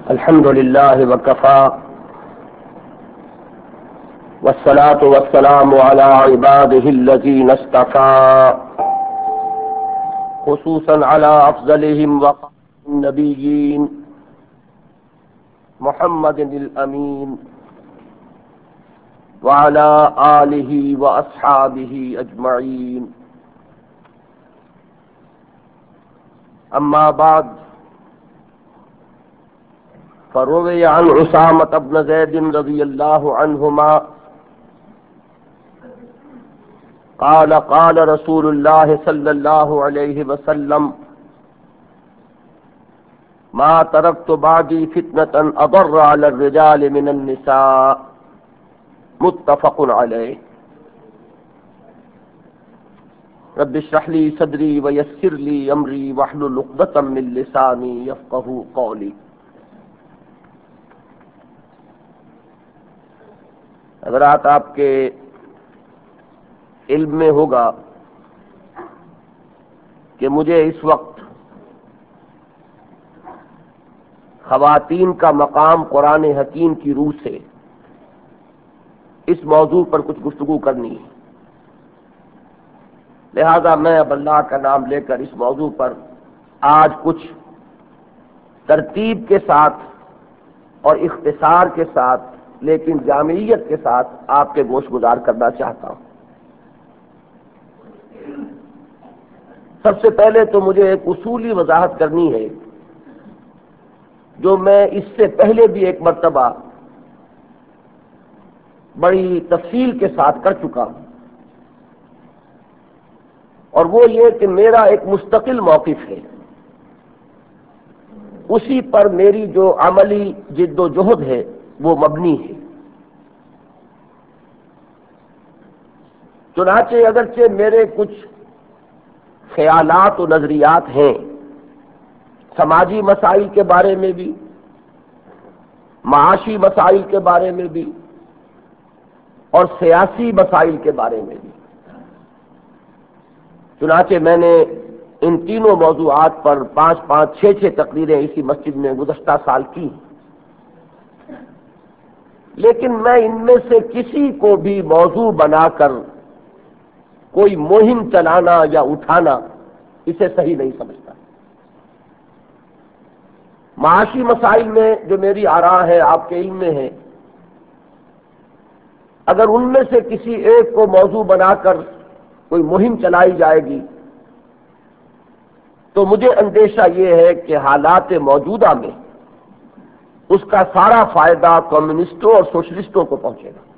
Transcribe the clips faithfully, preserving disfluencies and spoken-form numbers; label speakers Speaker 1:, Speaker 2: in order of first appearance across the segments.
Speaker 1: الحمد لله وكفى والصلاة والسلام على عباده الذين اصطفى خصوصا على أفضلهم وخاتم النبيين محمد الأمين وعلى آله وأصحابه أجمعين. أما بعد، فروي عن عسامة بن زيد رضي الله عنهما قال قال رسول الله صلى الله عليه وسلم: ما تركت بعدي فتنة أضر على الرجال من النساء. متفق عليه. رب اشرح لي صدري ويسر لي أمري واحلل عقدة من لساني يفقهوا قولي. حضرات، آپ کے علم میں ہوگا کہ مجھے اس وقت خواتین کا مقام قرآن حکیم کی روح سے اس موضوع پر کچھ گفتگو کرنی ہے، لہذا میں اب اللہ کا نام لے کر اس موضوع پر آج کچھ ترتیب کے ساتھ اور اختصار کے ساتھ لیکن جامعیت کے ساتھ آپ کے گوش گزار کرنا چاہتا ہوں۔ سب سے پہلے تو مجھے ایک اصولی وضاحت کرنی ہے جو میں اس سے پہلے بھی ایک مرتبہ بڑی تفصیل کے ساتھ کر چکا ہوں، اور وہ یہ کہ میرا ایک مستقل موقف ہے، اسی پر میری جو عملی جد و جہد ہے وہ مبنی ہے۔ چنانچہ اگرچہ میرے کچھ خیالات و نظریات ہیں سماجی مسائل کے بارے میں بھی، معاشی مسائل کے بارے میں بھی اور سیاسی مسائل کے بارے میں بھی، چنانچہ میں نے ان تینوں موضوعات پر پانچ پانچ چھ چھ تقریریں اسی مسجد میں گزشتہ سال کی، لیکن میں ان میں سے کسی کو بھی موضوع بنا کر کوئی مہم چلانا یا اٹھانا اسے صحیح نہیں سمجھتا۔ معاشی مسائل میں جو میری آراء ہے آپ کے علم میں ہے، اگر ان میں سے کسی ایک کو موضوع بنا کر کوئی مہم چلائی جائے گی تو مجھے اندیشہ یہ ہے کہ حالات موجودہ میں اس کا سارا فائدہ کمیونسٹوں اور سوشلسٹوں کو پہنچے گا۔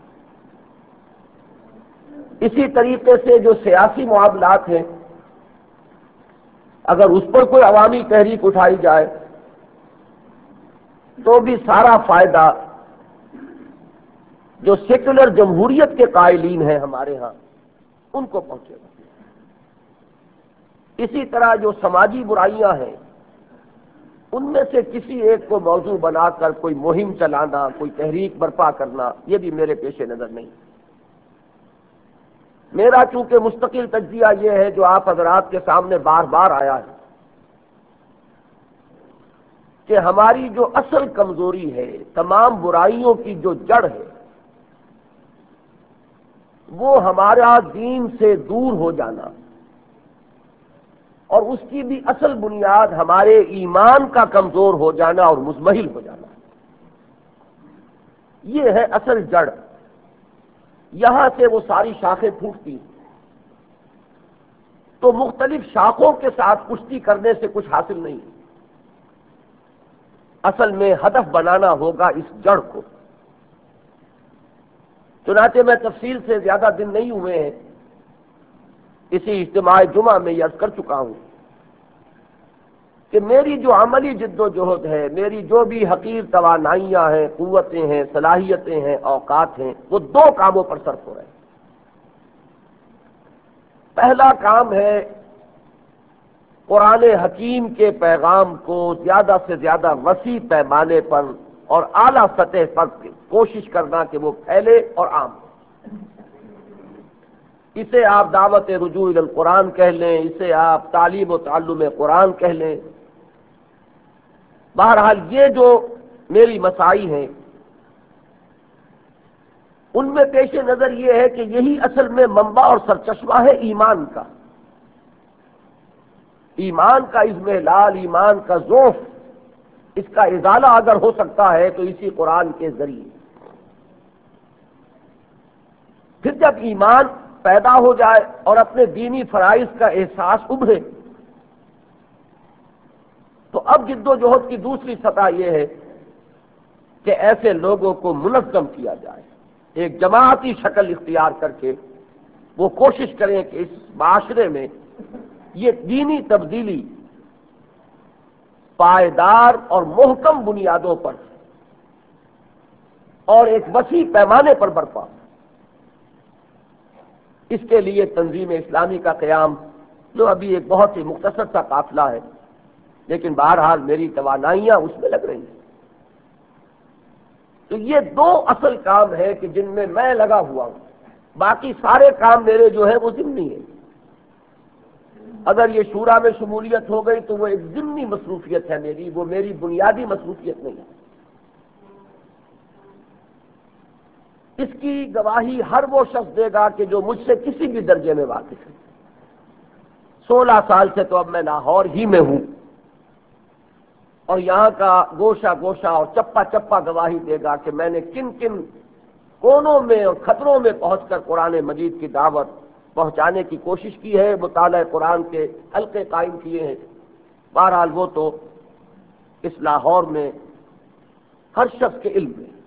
Speaker 1: اسی طریقے سے جو سیاسی معاملات ہیں، اگر اس پر کوئی عوامی تحریک اٹھائی جائے تو بھی سارا فائدہ جو سیکولر جمہوریت کے قائلین ہیں ہمارے ہاں ان کو پہنچے گا۔ اسی طرح جو سماجی برائیاں ہیں ان میں سے کسی ایک کو موضوع بنا کر کوئی مہم چلانا، کوئی تحریک برپا کرنا، یہ بھی میرے پیش نظر نہیں۔ میرا چونکہ مستقل تجزیہ یہ ہے جو آپ حضرات کے سامنے بار بار آیا ہے کہ ہماری جو اصل کمزوری ہے، تمام برائیوں کی جو جڑ ہے، وہ ہمارا دین سے دور ہو جانا، اور اس کی بھی اصل بنیاد ہمارے ایمان کا کمزور ہو جانا اور مزمحل ہو جانا، یہ ہے اصل جڑ۔ یہاں سے وہ ساری شاخیں پھوٹتی ہیں، تو مختلف شاخوں کے ساتھ کشتی کرنے سے کچھ حاصل نہیں، اصل میں ہدف بنانا ہوگا اس جڑ کو۔ چنانچہ میں تفصیل سے زیادہ دن نہیں ہوئے ہیں، اسی اجتماع جمعہ میں یہ عرض کر چکا ہوں کہ میری جو عملی جد و جہد ہے، میری جو بھی حقیر توانائیاں ہیں، قوتیں ہیں، صلاحیتیں ہیں، اوقات ہیں، وہ دو کاموں پر صرف ہو رہے ہیں۔ پہلا کام ہے قرآن حکیم کے پیغام کو زیادہ سے زیادہ وسیع پیمانے پر اور اعلیٰ سطح پر کوشش کرنا کہ وہ پھیلے اور عام ہو۔ اسے آپ دعوت رجوع الی القرآن کہہ لیں، اسے آپ تعلیم و تعلم قرآن کہہ لیں، بہرحال یہ جو میری مساعی ہیں، ان میں پیش نظر یہ ہے کہ یہی اصل میں منبع اور سرچشمہ ہے ایمان کا، ایمان کا اضمحلال، ایمان کا ذوف، اس کا ازالہ اگر ہو سکتا ہے تو اسی قرآن کے ذریعے۔ پھر جب ایمان پیدا ہو جائے اور اپنے دینی فرائض کا احساس ابھرے تو اب جد و جہد کی دوسری سطح یہ ہے کہ ایسے لوگوں کو منظم کیا جائے، ایک جماعتی شکل اختیار کر کے وہ کوشش کریں کہ اس معاشرے میں یہ دینی تبدیلی پائیدار اور محکم بنیادوں پر اور ایک وسیع پیمانے پر برپا۔ اس کے لیے تنظیم اسلامی کا قیام، جو ابھی ایک بہت ہی مختصر سا قافلہ ہے لیکن بہرحال میری توانائیاں اس میں لگ رہی ہیں، تو یہ دو اصل کام ہے کہ جن میں میں لگا ہوا ہوں، باقی سارے کام میرے جو ہیں وہ ضمنی ہیں۔ اگر یہ شورا میں شمولیت ہو گئی تو وہ ایک ضمنی مصروفیت ہے میری، وہ میری بنیادی مصروفیت نہیں ہے۔ اس کی گواہی ہر وہ شخص دے گا کہ جو مجھ سے کسی بھی درجے میں واقف ہے۔ سولہ سال سے تو اب میں لاہور ہی میں ہوں اور یہاں کا گوشہ گوشہ اور چپا چپا گواہی دے گا کہ میں نے کن کن کونوں میں اور خطروں میں پہنچ کر قرآن مجید کی دعوت پہنچانے کی کوشش کی ہے، مطالعہ قرآن کے حلقے قائم کیے ہیں۔ بہرحال وہ تو اس لاہور میں ہر شخص کے علم میں۔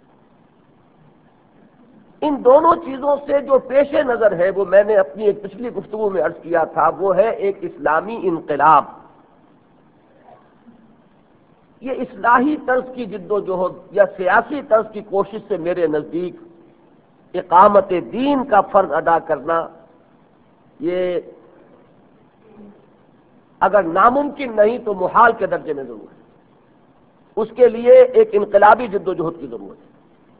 Speaker 1: ان دونوں چیزوں سے جو پیش نظر ہے وہ میں نے اپنی ایک پچھلی گفتگو میں عرض کیا تھا، وہ ہے ایک اسلامی انقلاب۔ یہ اصلاحی طرز کی جد و جہد یا سیاسی طرز کی کوشش سے میرے نزدیک اقامت دین کا فرض ادا کرنا، یہ اگر ناممکن نہیں تو محال کے درجے میں ضرور ہے۔ اس کے لیے ایک انقلابی جد و جہد کی ضرورت ہے۔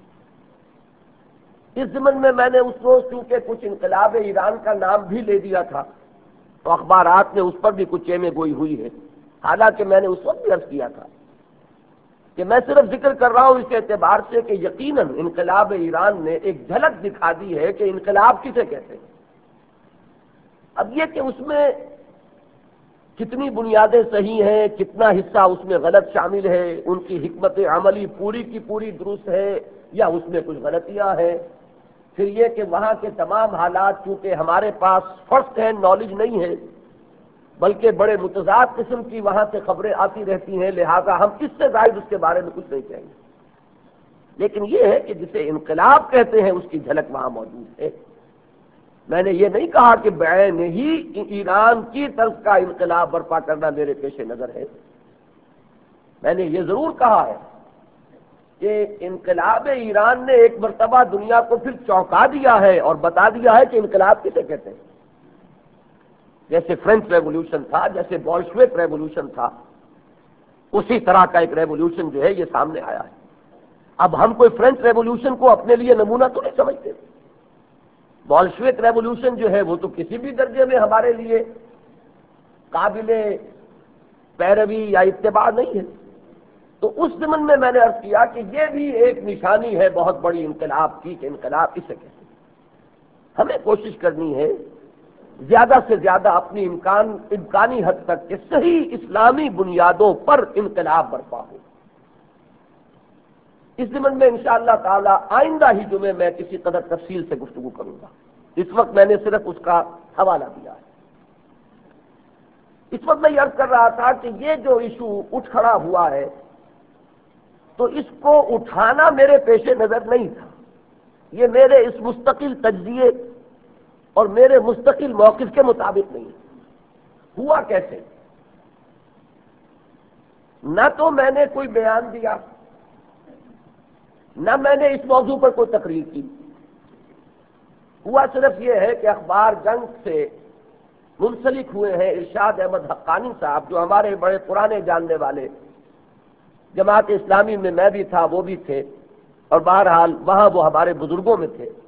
Speaker 1: اس ضمن میں میں نے اس روز چونکہ کچھ انقلاب ایران کا نام بھی لے دیا تھا تو اخبارات میں اس پر بھی کچھ چیمے گوئی ہوئی ہے، حالانکہ میں نے اس وقت بھی عرض کیا تھا کہ میں صرف ذکر کر رہا ہوں اس اعتبار سے کہ یقیناً انقلاب ایران نے ایک جھلک دکھا دی ہے کہ انقلاب کسے کہتے ہیں۔ اب یہ کہ اس میں کتنی بنیادیں صحیح ہیں، کتنا حصہ اس میں غلط شامل ہے، ان کی حکمت عملی پوری کی پوری درست ہے یا اس میں کچھ غلطیاں ہیں، پھر یہ کہ وہاں کے تمام حالات چونکہ ہمارے پاس فرسٹ ہینڈ نالج نہیں ہے بلکہ بڑے متضاد قسم کی وہاں سے خبریں آتی رہتی ہیں، لہذا ہم اس سے زائد اس کے بارے میں کچھ نہیں کہیں گے، لیکن یہ ہے کہ جسے انقلاب کہتے ہیں اس کی جھلک وہاں موجود ہے۔ میں نے یہ نہیں کہا کہ بعین ہی ایران کی طرز کا انقلاب برپا کرنا میرے پیش نظر ہے، میں نے یہ ضرور کہا ہے کہ انقلاب ایران نے ایک مرتبہ دنیا کو پھر چونکا دیا ہے اور بتا دیا ہے کہ انقلاب کسے کہتے ہیں۔ جیسے فرینچ ریولوشن تھا، جیسے بولشوک ریولوشن تھا، اسی طرح کا ایک ریولوشن جو ہے یہ سامنے آیا ہے۔ اب ہم کوئی فرینچ ریولوشن کو اپنے لیے نمونہ تو نہیں سمجھتے، بولشوک ریولوشن جو ہے وہ تو کسی بھی درجے میں ہمارے لیے قابل پیروی یا اتباع نہیں ہے۔ تو اس ضمن میں میں نے عرض کیا کہ یہ بھی ایک نشانی ہے بہت بڑی انقلاب کی کہ انقلاب اسے کہتے ہیں۔ ہمیں کوشش کرنی ہے زیادہ سے زیادہ اپنی امکان امکانی حد تک کہ صحیح اسلامی بنیادوں پر انقلاب برپا ہو۔ اس ضمن میں انشاءاللہ تعالی آئندہ ہی جمعے میں کسی قدر تفصیل سے گفتگو کروں گا، اس وقت میں نے صرف اس کا حوالہ دیا ہے۔ اس وقت میں یہ عرض کر رہا تھا کہ یہ جو ایشو اٹھ کھڑا ہوا ہے تو اس کو اٹھانا میرے پیش نظر نہیں تھا، یہ میرے اس مستقل تجزیے اور میرے مستقل موقف کے مطابق نہیں ہے۔ ہوا کیسے؟ نہ تو میں نے کوئی بیان دیا، نہ میں نے اس موضوع پر کوئی تقریر کی، ہوا صرف یہ ہے کہ اخبار جنگ سے منسلک ہوئے ہیں ارشاد احمد حقانی صاحب، جو ہمارے بڑے پرانے جاننے والے، جماعت اسلامی میں میں بھی تھا، وہ بھی تھے، اور بہرحال وہاں وہ ہمارے بزرگوں میں تھے۔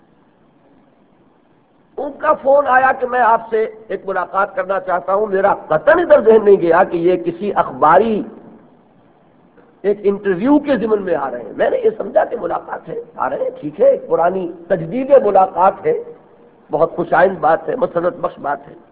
Speaker 1: ان کا فون آیا کہ میں آپ سے ایک ملاقات کرنا چاہتا ہوں۔ میرا قطعاً ادھر ذہن نہیں گیا کہ یہ کسی اخباری ایک انٹرویو کے ضمن میں آ رہے ہیں. میں نے یہ سمجھا کہ ملاقات ہے, آ رہے ہیں, ٹھیک ہے, ایک پرانی تجدید ملاقات ہے, بہت خوش آئند بات ہے, مسرت بخش بات ہے.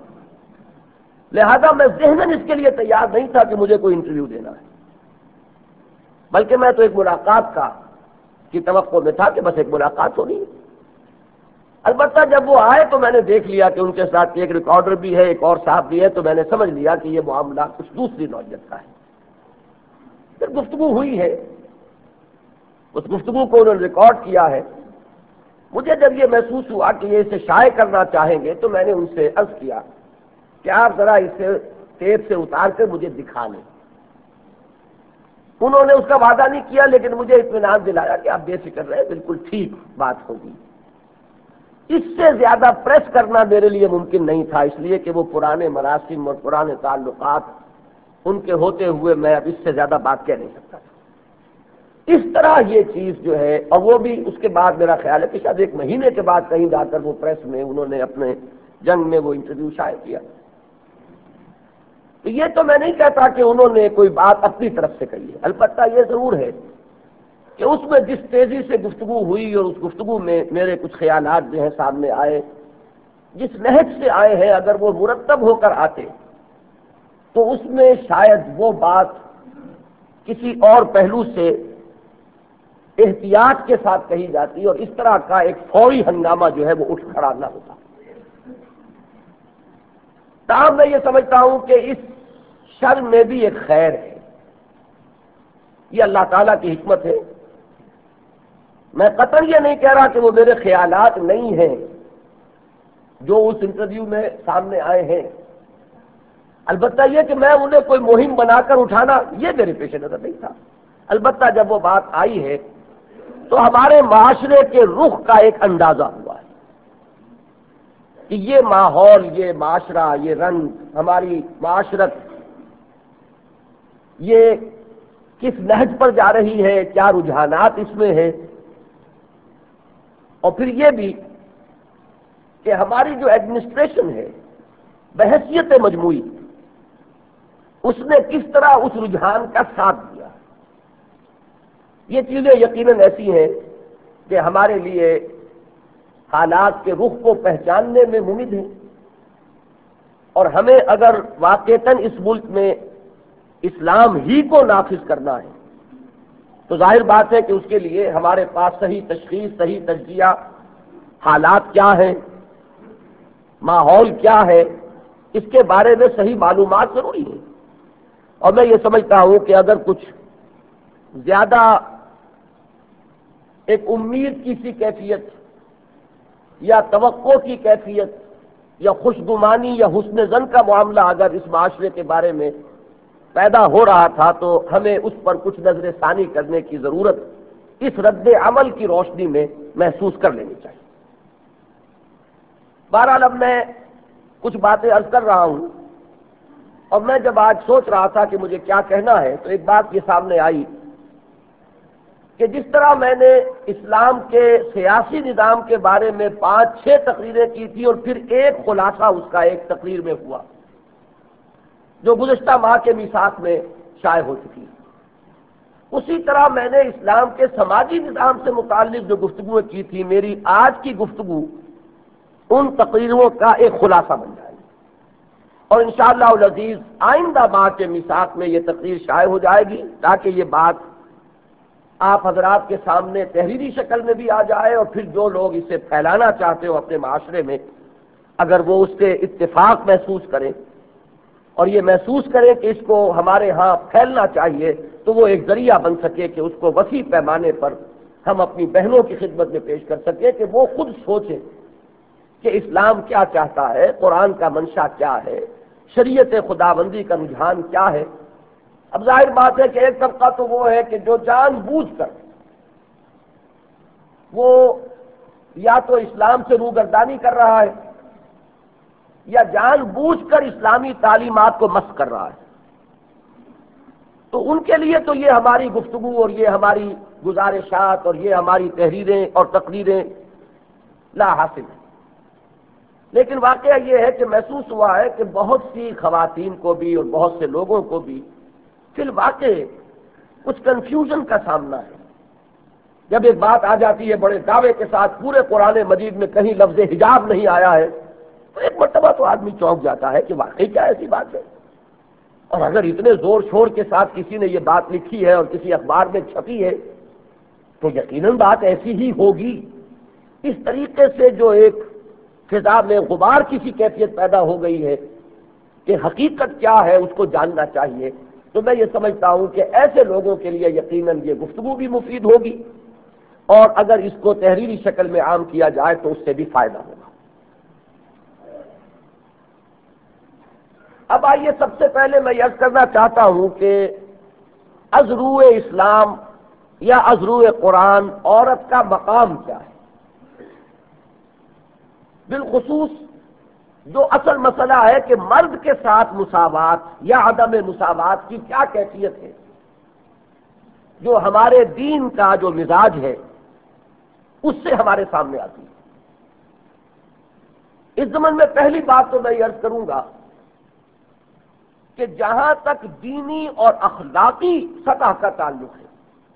Speaker 1: لہذا میں ذہناً اس کے لیے تیار نہیں تھا کہ مجھے کوئی انٹرویو دینا ہے, بلکہ میں تو ایک ملاقات کا کی توقع میں تھا کہ بس ایک ملاقات ہونی ہے. البتہ جب وہ آئے تو میں نے دیکھ لیا کہ ان کے ساتھ ایک ریکارڈر بھی ہے, ایک اور صاحب بھی ہے, تو میں نے سمجھ لیا کہ یہ معاملہ کچھ دوسری نوعیت کا ہے. پھر گفتگو ہوئی ہے, اس گفتگو کو انہوں نے ریکارڈ کیا ہے. مجھے جب یہ محسوس ہوا کہ یہ اسے شائع کرنا چاہیں گے تو میں نے ان سے عرض کیا کہ آپ ذرا اسے ٹیپ سے اتار کر مجھے دکھا لیں. انہوں نے اس کا وعدہ نہیں کیا, لیکن مجھے اطمینان دلایا کہ آپ بے فکر رہے, بالکل ٹھیک بات ہوگی. اس سے زیادہ پریس کرنا میرے لیے ممکن نہیں تھا, اس لیے کہ وہ پرانے مراسم اور پرانے تعلقات ان کے ہوتے ہوئے میں اب اس سے زیادہ بات کہہ نہیں سکتا تھا. اس طرح یہ چیز جو ہے, اور وہ بھی اس کے بعد میرا خیال ہے کہ شاید ایک مہینے کے بعد کہیں جا کر وہ پریس میں انہوں نے اپنے جنگ میں وہ انٹرویو شائع کیا. تو یہ تو میں نہیں کہتا کہ انہوں نے کوئی بات اپنی طرف سے کہی ہے, البتہ یہ ضرور ہے کہ اس میں جس تیزی سے گفتگو ہوئی اور اس گفتگو میں میرے کچھ خیالات جو ہیں سامنے آئے, جس نہج سے آئے ہیں, اگر وہ مرتب ہو کر آتے تو اس میں شاید وہ بات کسی اور پہلو سے احتیاط کے ساتھ کہی جاتی اور اس طرح کا ایک فوری ہنگامہ جو ہے وہ اٹھ کھڑا نہ ہوتا. تاہم میں یہ سمجھتا ہوں کہ اس شر میں بھی ایک خیر ہے, یہ اللہ تعالیٰ کی حکمت ہے. میں قطعاً یہ نہیں کہہ رہا کہ وہ میرے خیالات نہیں ہیں جو اس انٹرویو میں سامنے آئے ہیں, البتہ یہ کہ میں انہیں کوئی مہم بنا کر اٹھانا یہ میرے پیش نظر نہیں تھا. البتہ جب وہ بات آئی ہے تو ہمارے معاشرے کے رخ کا ایک اندازہ ہوا ہے کہ یہ ماحول, یہ معاشرہ, یہ رنگ, ہماری معاشرت یہ کس نہج پر جا رہی ہے, کیا رجحانات اس میں ہیں, اور پھر یہ بھی کہ ہماری جو ایڈمنسٹریشن ہے بحیثیت مجموعی اس نے کس طرح اس رجحان کا ساتھ دیا. یہ چیزیں یقیناً ایسی ہیں کہ ہمارے لیے حالات کے رخ کو پہچاننے میں ممد ہیں, اور ہمیں اگر واقعتاً اس ملک میں اسلام ہی کو نافذ کرنا ہے تو ظاہر بات ہے کہ اس کے لیے ہمارے پاس صحیح تشخیص, صحیح تجزیہ, حالات کیا ہیں, ماحول کیا ہے, اس کے بارے میں صحیح معلومات ضروری ہے. اور میں یہ سمجھتا ہوں کہ اگر کچھ زیادہ ایک امید کی سی کیفیت یا توقع کی کیفیت یا خوش گمانی یا حسن ظن کا معاملہ اگر اس معاشرے کے بارے میں پیدا ہو رہا تھا تو ہمیں اس پر کچھ نظر ثانی کرنے کی ضرورت اس رد عمل کی روشنی میں محسوس کر لینی چاہیے. بہرحال اب میں کچھ باتیں عرض کر رہا ہوں, اور میں جب آج سوچ رہا تھا کہ مجھے کیا کہنا ہے تو ایک بات یہ سامنے آئی کہ جس طرح میں نے اسلام کے سیاسی نظام کے بارے میں پانچ چھ تقریریں کی تھی اور پھر ایک خلاصہ اس کا ایک تقریر میں ہوا جو گزشتہ ماہ کے میثاق میں شائع ہو چکی, اسی طرح میں نے اسلام کے سماجی نظام سے متعلق جو گفتگویں کی تھی, میری آج کی گفتگو ان تقریروں کا ایک خلاصہ بن جائے گی, اور انشاءاللہ العزیز آئندہ ماہ کے میثاق میں یہ تقریر شائع ہو جائے گی تاکہ یہ بات آپ حضرات کے سامنے تحریری شکل میں بھی آ جائے, اور پھر جو لوگ اسے پھیلانا چاہتے ہو اپنے معاشرے میں اگر وہ اس سے اتفاق محسوس کریں اور یہ محسوس کریں کہ اس کو ہمارے ہاں پھیلنا چاہیے تو وہ ایک ذریعہ بن سکے کہ اس کو وسیع پیمانے پر ہم اپنی بہنوں کی خدمت میں پیش کر سکیں کہ وہ خود سوچیں کہ اسلام کیا چاہتا ہے, قرآن کا منشا کیا ہے, شریعت خداوندی کا رجحان کیا ہے. اب ظاہر بات ہے کہ ایک طبقہ تو وہ ہے کہ جو جان بوجھ کر وہ یا تو اسلام سے روگردانی کر رہا ہے یا جان بوجھ کر اسلامی تعلیمات کو مسخ کر رہا ہے. تو ان کے لیے تو یہ ہماری گفتگو اور یہ ہماری گزارشات اور یہ ہماری تحریریں اور تقریریں لا حاصل ہیں. لیکن واقعہ یہ ہے کہ محسوس ہوا ہے کہ بہت سی خواتین کو بھی اور بہت سے لوگوں کو بھی فی الواقع کچھ کنفیوژن کا سامنا ہے۔ جب ایک بات آ جاتی ہے بڑے دعوے کے ساتھ پورے قرآن مجید میں کہیں لفظ حجاب نہیں آیا ہے تو ایک مرتبہ تو آدمی چونک جاتا ہے کہ واقعی کیا ایسی بات ہے، اور اگر اتنے زور شور کے ساتھ کسی نے یہ بات لکھی ہے اور کسی اخبار میں چھپی ہے تو یقیناً بات ایسی ہی ہوگی۔ اس طریقے سے جو ایک فضا میں غبار کی سی کیفیت پیدا ہو گئی ہے کہ حقیقت کیا ہے اس کو جاننا چاہیے، تو میں یہ سمجھتا ہوں کہ ایسے لوگوں کے لیے یقیناً یہ گفتگو بھی مفید ہوگی، اور اگر اس کو تحریری شکل میں عام کیا جائے تو اس سے بھی فائدہ ہوگا۔ اب آئیے سب سے پہلے میں یہ عرض کرنا چاہتا ہوں کہ از روئے اسلام یا از روئے قرآن عورت کا مقام کیا ہے۔ بالخصوص جو اصل مسئلہ ہے کہ مرد کے ساتھ مساوات یا عدم مساوات کی کیا کیفیت ہے، جو ہمارے دین کا جو مزاج ہے اس سے ہمارے سامنے آتی ہے۔ اس ضمن میں پہلی بات تو میں یہ عرض کروں گا کہ جہاں تک دینی اور اخلاقی سطح کا تعلق ہے،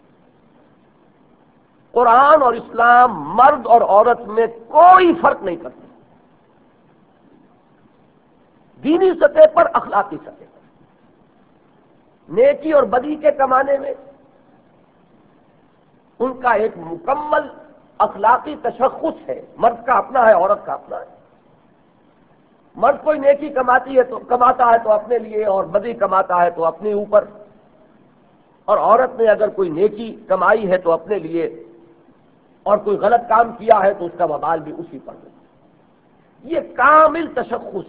Speaker 1: قرآن اور اسلام مرد اور عورت میں کوئی فرق نہیں کرتے، دینی سطح پر اخلاقی سطح پر، نیکی اور بدی کے کمانے میں ان کا ایک مکمل اخلاقی تشخص ہے، مرد کا اپنا ہے، عورت کا اپنا ہے۔ مرد کوئی نیکی کماتی ہے تو کماتا ہے تو اپنے لیے، اور بدی کماتا ہے تو اپنے اوپر، اور عورت نے اگر کوئی نیکی کمائی ہے تو اپنے لیے، اور کوئی غلط کام کیا ہے تو اس کا وبال بھی اسی پر ہے۔ یہ کامل تشخص۔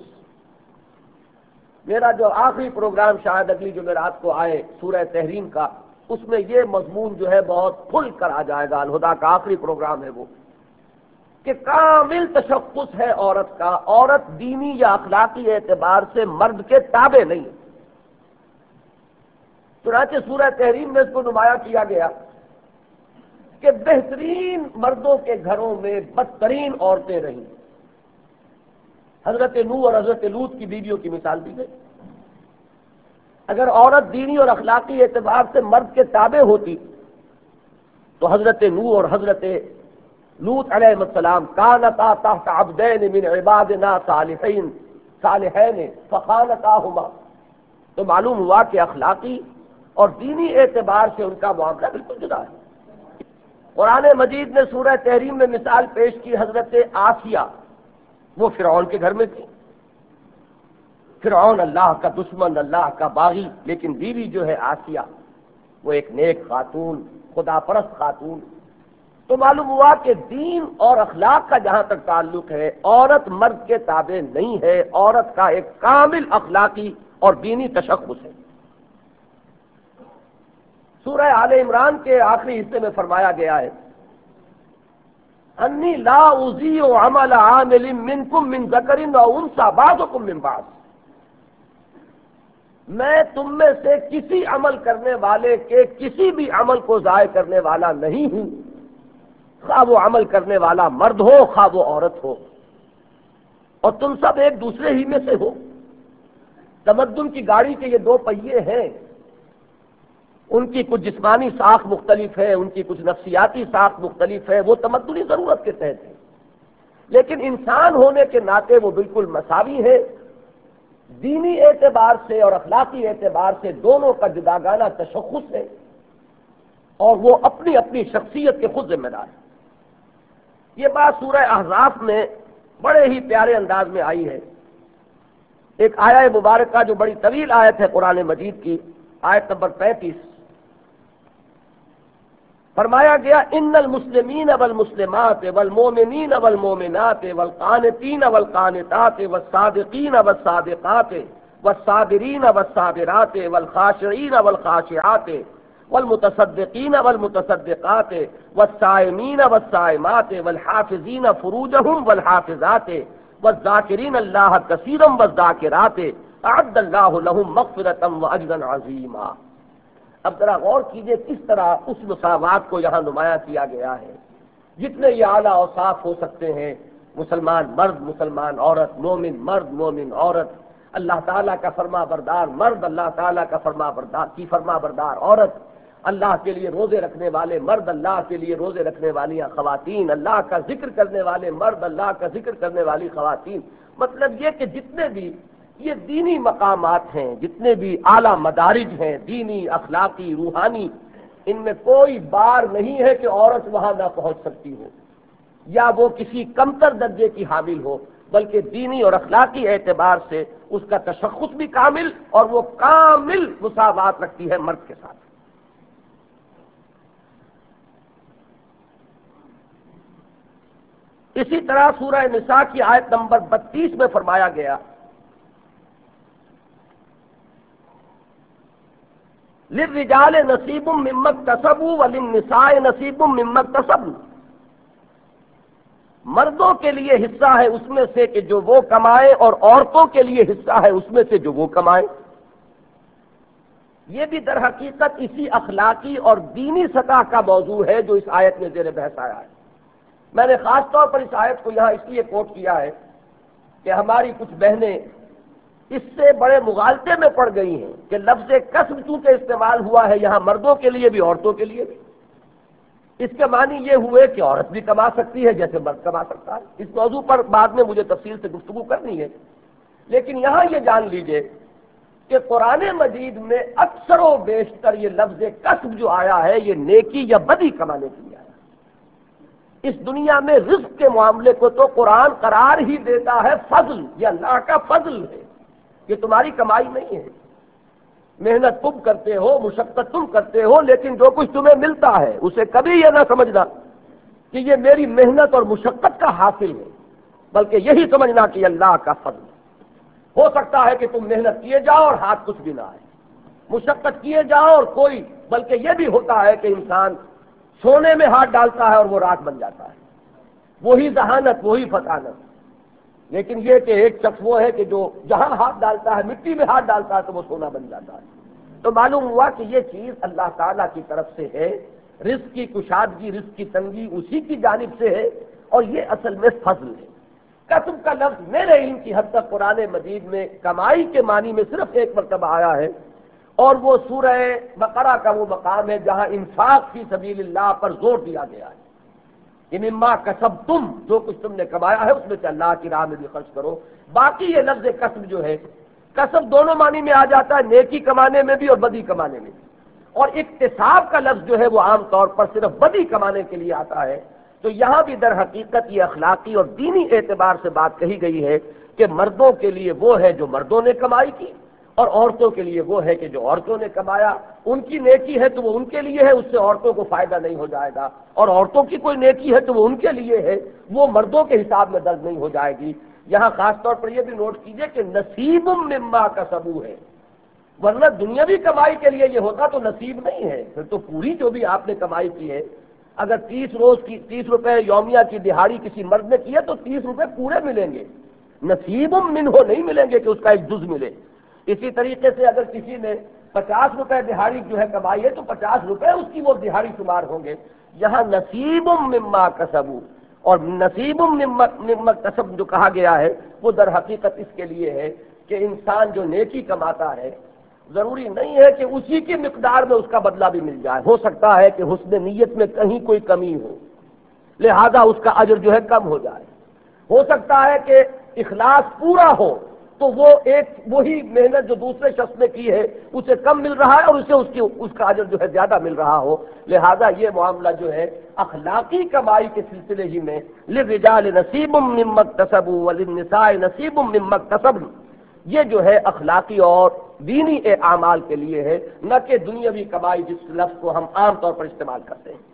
Speaker 1: میرا جو آخری پروگرام شاید اگلی جمعرات کو آئے سورہ تحریم کا، اس میں یہ مضمون جو ہے بہت کھل کر آ جائے گا، الہدیٰ کا آخری پروگرام ہے وہ، کہ کامل تشخص ہے عورت کا، عورت دینی یا اخلاقی اعتبار سے مرد کے تابع نہیں۔ چنانچہ سورہ تحریم میں اس کو نمایاں کیا گیا کہ بہترین مردوں کے گھروں میں بدترین عورتیں رہیں۔ حضرت نوح اور حضرت لوط کی بیویوں کی مثال دی گئی۔ اگر عورت دینی اور اخلاقی اعتبار سے مرد کے تابع ہوتی تو حضرت نوح اور حضرت لوط علیہ السلام کانتا تحت عبدین من عبادنا صالحین صالحین فخانتاہما، تو معلوم ہوا کہ اخلاقی اور دینی اعتبار سے ان کا معاملہ بالکل جدا ہے۔ قرآن مجید نے سورہ تحریم میں مثال پیش کی حضرت آسیہ، وہ فرعون کے گھر میں تھی، فرعون اللہ کا دشمن، اللہ کا باغی، لیکن بیوی جو ہے آسیہ وہ ایک نیک خاتون، خدا پرست خاتون۔ تو معلوم ہوا کہ دین اور اخلاق کا جہاں تک تعلق ہے عورت مرد کے تابع نہیں ہے، عورت کا ایک کامل اخلاقی اور دینی تشخص ہے۔ سورہ آل عمران کے آخری حصے میں فرمایا گیا ہے انی لا اضیع عمل عامل منکم من ذکر او انثی بعضکم من بعض، میں تم میں سے کسی عمل کرنے والے کے کسی بھی عمل کو ضائع کرنے والا نہیں ہوں، خواہ وہ عمل کرنے والا مرد ہو خواہ وہ عورت ہو، اور تم سب ایک دوسرے ہی میں سے ہو۔ تمدن کی گاڑی کے یہ دو پہیے ہیں، ان کی کچھ جسمانی ساخت مختلف ہے، ان کی کچھ نفسیاتی ساخت مختلف ہے، وہ تمدنی ضرورت کے تحت ہے، لیکن انسان ہونے کے ناطے وہ بالکل مساوی ہے۔ دینی اعتبار سے اور اخلاقی اعتبار سے دونوں کا جداگانہ تشخص ہے، اور وہ اپنی اپنی شخصیت کے خود ذمہ دار ہیں۔ یہ بات سورہ احزاب میں بڑے ہی پیارے انداز میں آئی ہے۔ ایک آیہ مبارکہ جو بڑی طویل آیت ہے قرآن مجید کی، آیت نمبر پینتیس، فرمایا گیا ان المسلمین والمسلمات والمؤمنین والمؤمنات والقانتین والقانتات والصادقین والصادقات والصابرین والصابرات والخاشعین والخاشعات والمتصدقین والمتصدقات والصائمین والصائمات والحافظین فروجہم والحافظات والذاکرین اللہ کثیرا والذاکرات اعد اللہ لہم مغفرۃ واجرا عظیما۔ اب ذرا غور کیجئے کس طرح اس مساوات کو یہاں نمایاں کیا گیا ہے۔ جتنے یہ اعلیٰ اوصاف ہو سکتے ہیں، مسلمان مرد، مسلمان عورت، مومن مرد، مومن عورت، اللہ تعالیٰ کا فرما بردار مرد، اللہ تعالیٰ کا فرما بردار کی فرما بردار عورت، اللہ کے لیے روزے رکھنے والے مرد، اللہ کے لیے روزے رکھنے والی خواتین، اللہ کا ذکر کرنے والے مرد، اللہ کا ذکر کرنے والی خواتین. مطلب یہ کہ جتنے بھی یہ دینی مقامات ہیں، جتنے بھی اعلیٰ مدارج ہیں دینی، اخلاقی، روحانی، ان میں کوئی بار نہیں ہے کہ عورت وہاں نہ پہنچ سکتی ہو یا وہ کسی کمتر درجے کی حامل ہو، بلکہ دینی اور اخلاقی اعتبار سے اس کا تشخص بھی کامل اور وہ کامل مساوات رکھتی ہے مرد کے ساتھ. اسی طرح سورہ نساء کی آیت نمبر بتیس میں فرمایا گیا للرجال نصیب مما اکتسبوا وللنساء نصیب مما اکتسبن، مردوں کے لیے حصہ ہے اس میں سے کہ جو وہ کمائے اور عورتوں کے لیے حصہ ہے اس میں سے جو وہ کمائے. یہ بھی در حقیقت اسی اخلاقی اور دینی سطح کا موضوع ہے جو اس آیت میں زیر بحث آیا ہے. میں نے خاص طور پر اس آیت کو یہاں اس لیے کوٹ کیا ہے کہ ہماری کچھ بہنیں اس سے بڑے مغالطے میں پڑ گئی ہیں کہ لفظ کسب چونکہ استعمال ہوا ہے یہاں مردوں کے لیے بھی عورتوں کے لیے بھی، اس کے معنی یہ ہوئے کہ عورت بھی کما سکتی ہے جیسے مرد کما سکتا ہے. اس موضوع پر بعد میں مجھے تفصیل سے گفتگو کرنی ہے، لیکن یہاں یہ جان لیجئے کہ قرآن مجید میں اکثر و بیشتر یہ لفظ کسب جو آیا ہے یہ نیکی یا بدی کمانے کے لیے آیا. اس دنیا میں رزق کے معاملے کو تو قرآن قرار ہی دیتا ہے فضل، یہ اللہ کا فضل ہے، یہ تمہاری کمائی نہیں ہے. محنت تم کرتے ہو، مشقت تم کرتے ہو، لیکن جو کچھ تمہیں ملتا ہے اسے کبھی یہ نہ سمجھنا کہ یہ میری محنت اور مشقت کا حاصل ہے، بلکہ یہی سمجھنا کہ اللہ کا فضل ہے. ہو سکتا ہے کہ تم محنت کیے جاؤ اور ہاتھ کچھ بھی نہ آئے، مشقت کیے جاؤ اور کوئی، بلکہ یہ بھی ہوتا ہے کہ انسان سونے میں ہاتھ ڈالتا ہے اور وہ راکھ بن جاتا ہے. وہی ذہانت، وہی فطانت. لیکن یہ کہ ایک شخص وہ ہے کہ جو جہاں ہاتھ ڈالتا ہے، مٹی میں ہاتھ ڈالتا ہے تو وہ سونا بن جاتا ہے. تو معلوم ہوا کہ یہ چیز اللہ تعالیٰ کی طرف سے ہے، رزق کی کشادگی، رزق کی تنگی اسی کی جانب سے ہے، اور یہ اصل میں فضل ہے. کسب کا لفظ میرے علم کی حد تک قرآن مجید میں کمائی کے معنی میں صرف ایک مرتبہ آیا ہے، اور وہ سورہ بقرہ کا وہ مقام ہے جہاں انفاق فی سبیل اللہ پر زور دیا گیا ہے کہ مما کسبتم، جو کچھ تم نے کمایا ہے اس میں سے اللہ کی راہ میں بھی خرچ کرو. باقی یہ لفظ کسب جو ہے، کسب دونوں معنی میں آ جاتا ہے، نیکی کمانے میں بھی اور بدی کمانے میں بھی. اور اکتساب کا لفظ جو ہے وہ عام طور پر صرف بدی کمانے کے لیے آتا ہے. تو یہاں بھی در حقیقت یہ اخلاقی اور دینی اعتبار سے بات کہی گئی ہے کہ مردوں کے لیے وہ ہے جو مردوں نے کمائی کی، اور عورتوں کے لیے وہ ہے کہ جو عورتوں نے کمایا. ان کی نیکی ہے تو وہ ان کے لیے ہے، اس سے عورتوں کو فائدہ نہیں ہو جائے گا، اور عورتوں کی کوئی نیکی ہے تو وہ ان کے لیے ہے، وہ مردوں کے حساب میں درج نہیں ہو جائے گی. یہاں خاص طور پر یہ بھی نوٹ کیجئے کہ نصیب مما کسبوا ہے، ورنہ دنیاوی کمائی کے لیے یہ ہوتا تو نصیب نہیں ہے. پھر تو پوری جو بھی آپ نے کمائی کی ہے، اگر تیس روز کی تیس روپے یومیہ کی دہاڑی کسی مرد نے کی ہے تو تیس روپے پورے ملیں گے، نصیب منہ نہیں ملیں گے کہ اس کا ایک جز ملے. اسی طریقے سے اگر کسی نے پچاس روپے دہاڑی جو ہے کمائی ہے تو پچاس روپے اس کی وہ دہاڑی شمار ہوں گے. یہاں نصیب مما کسبوا، اور نصیب مما کسب جو کہا گیا ہے وہ در حقیقت اس کے لیے ہے کہ انسان جو نیکی کماتا ہے ضروری نہیں ہے کہ اسی کی مقدار میں اس کا بدلہ بھی مل جائے. ہو سکتا ہے کہ حسن نیت میں کہیں کوئی کمی ہو، لہذا اس کا اجر جو ہے کم ہو جائے. ہو سکتا ہے کہ اخلاص پورا ہو تو وہ ایک وہی محنت جو دوسرے شخص نے کی ہے اسے کم مل رہا ہے اور اسے اس کی اس کا اجر جو ہے زیادہ مل رہا ہو. لہذا یہ معاملہ جو ہے اخلاقی کمائی کے سلسلے ہی میں للرجال نصیب مما اکتسبوا وللنساء نصیب مما اکتسبن، یہ جو ہے اخلاقی اور دینی اعمال کے لیے ہے، نہ کہ دنیاوی کمائی جس لفظ کو ہم عام طور پر استعمال کرتے ہیں.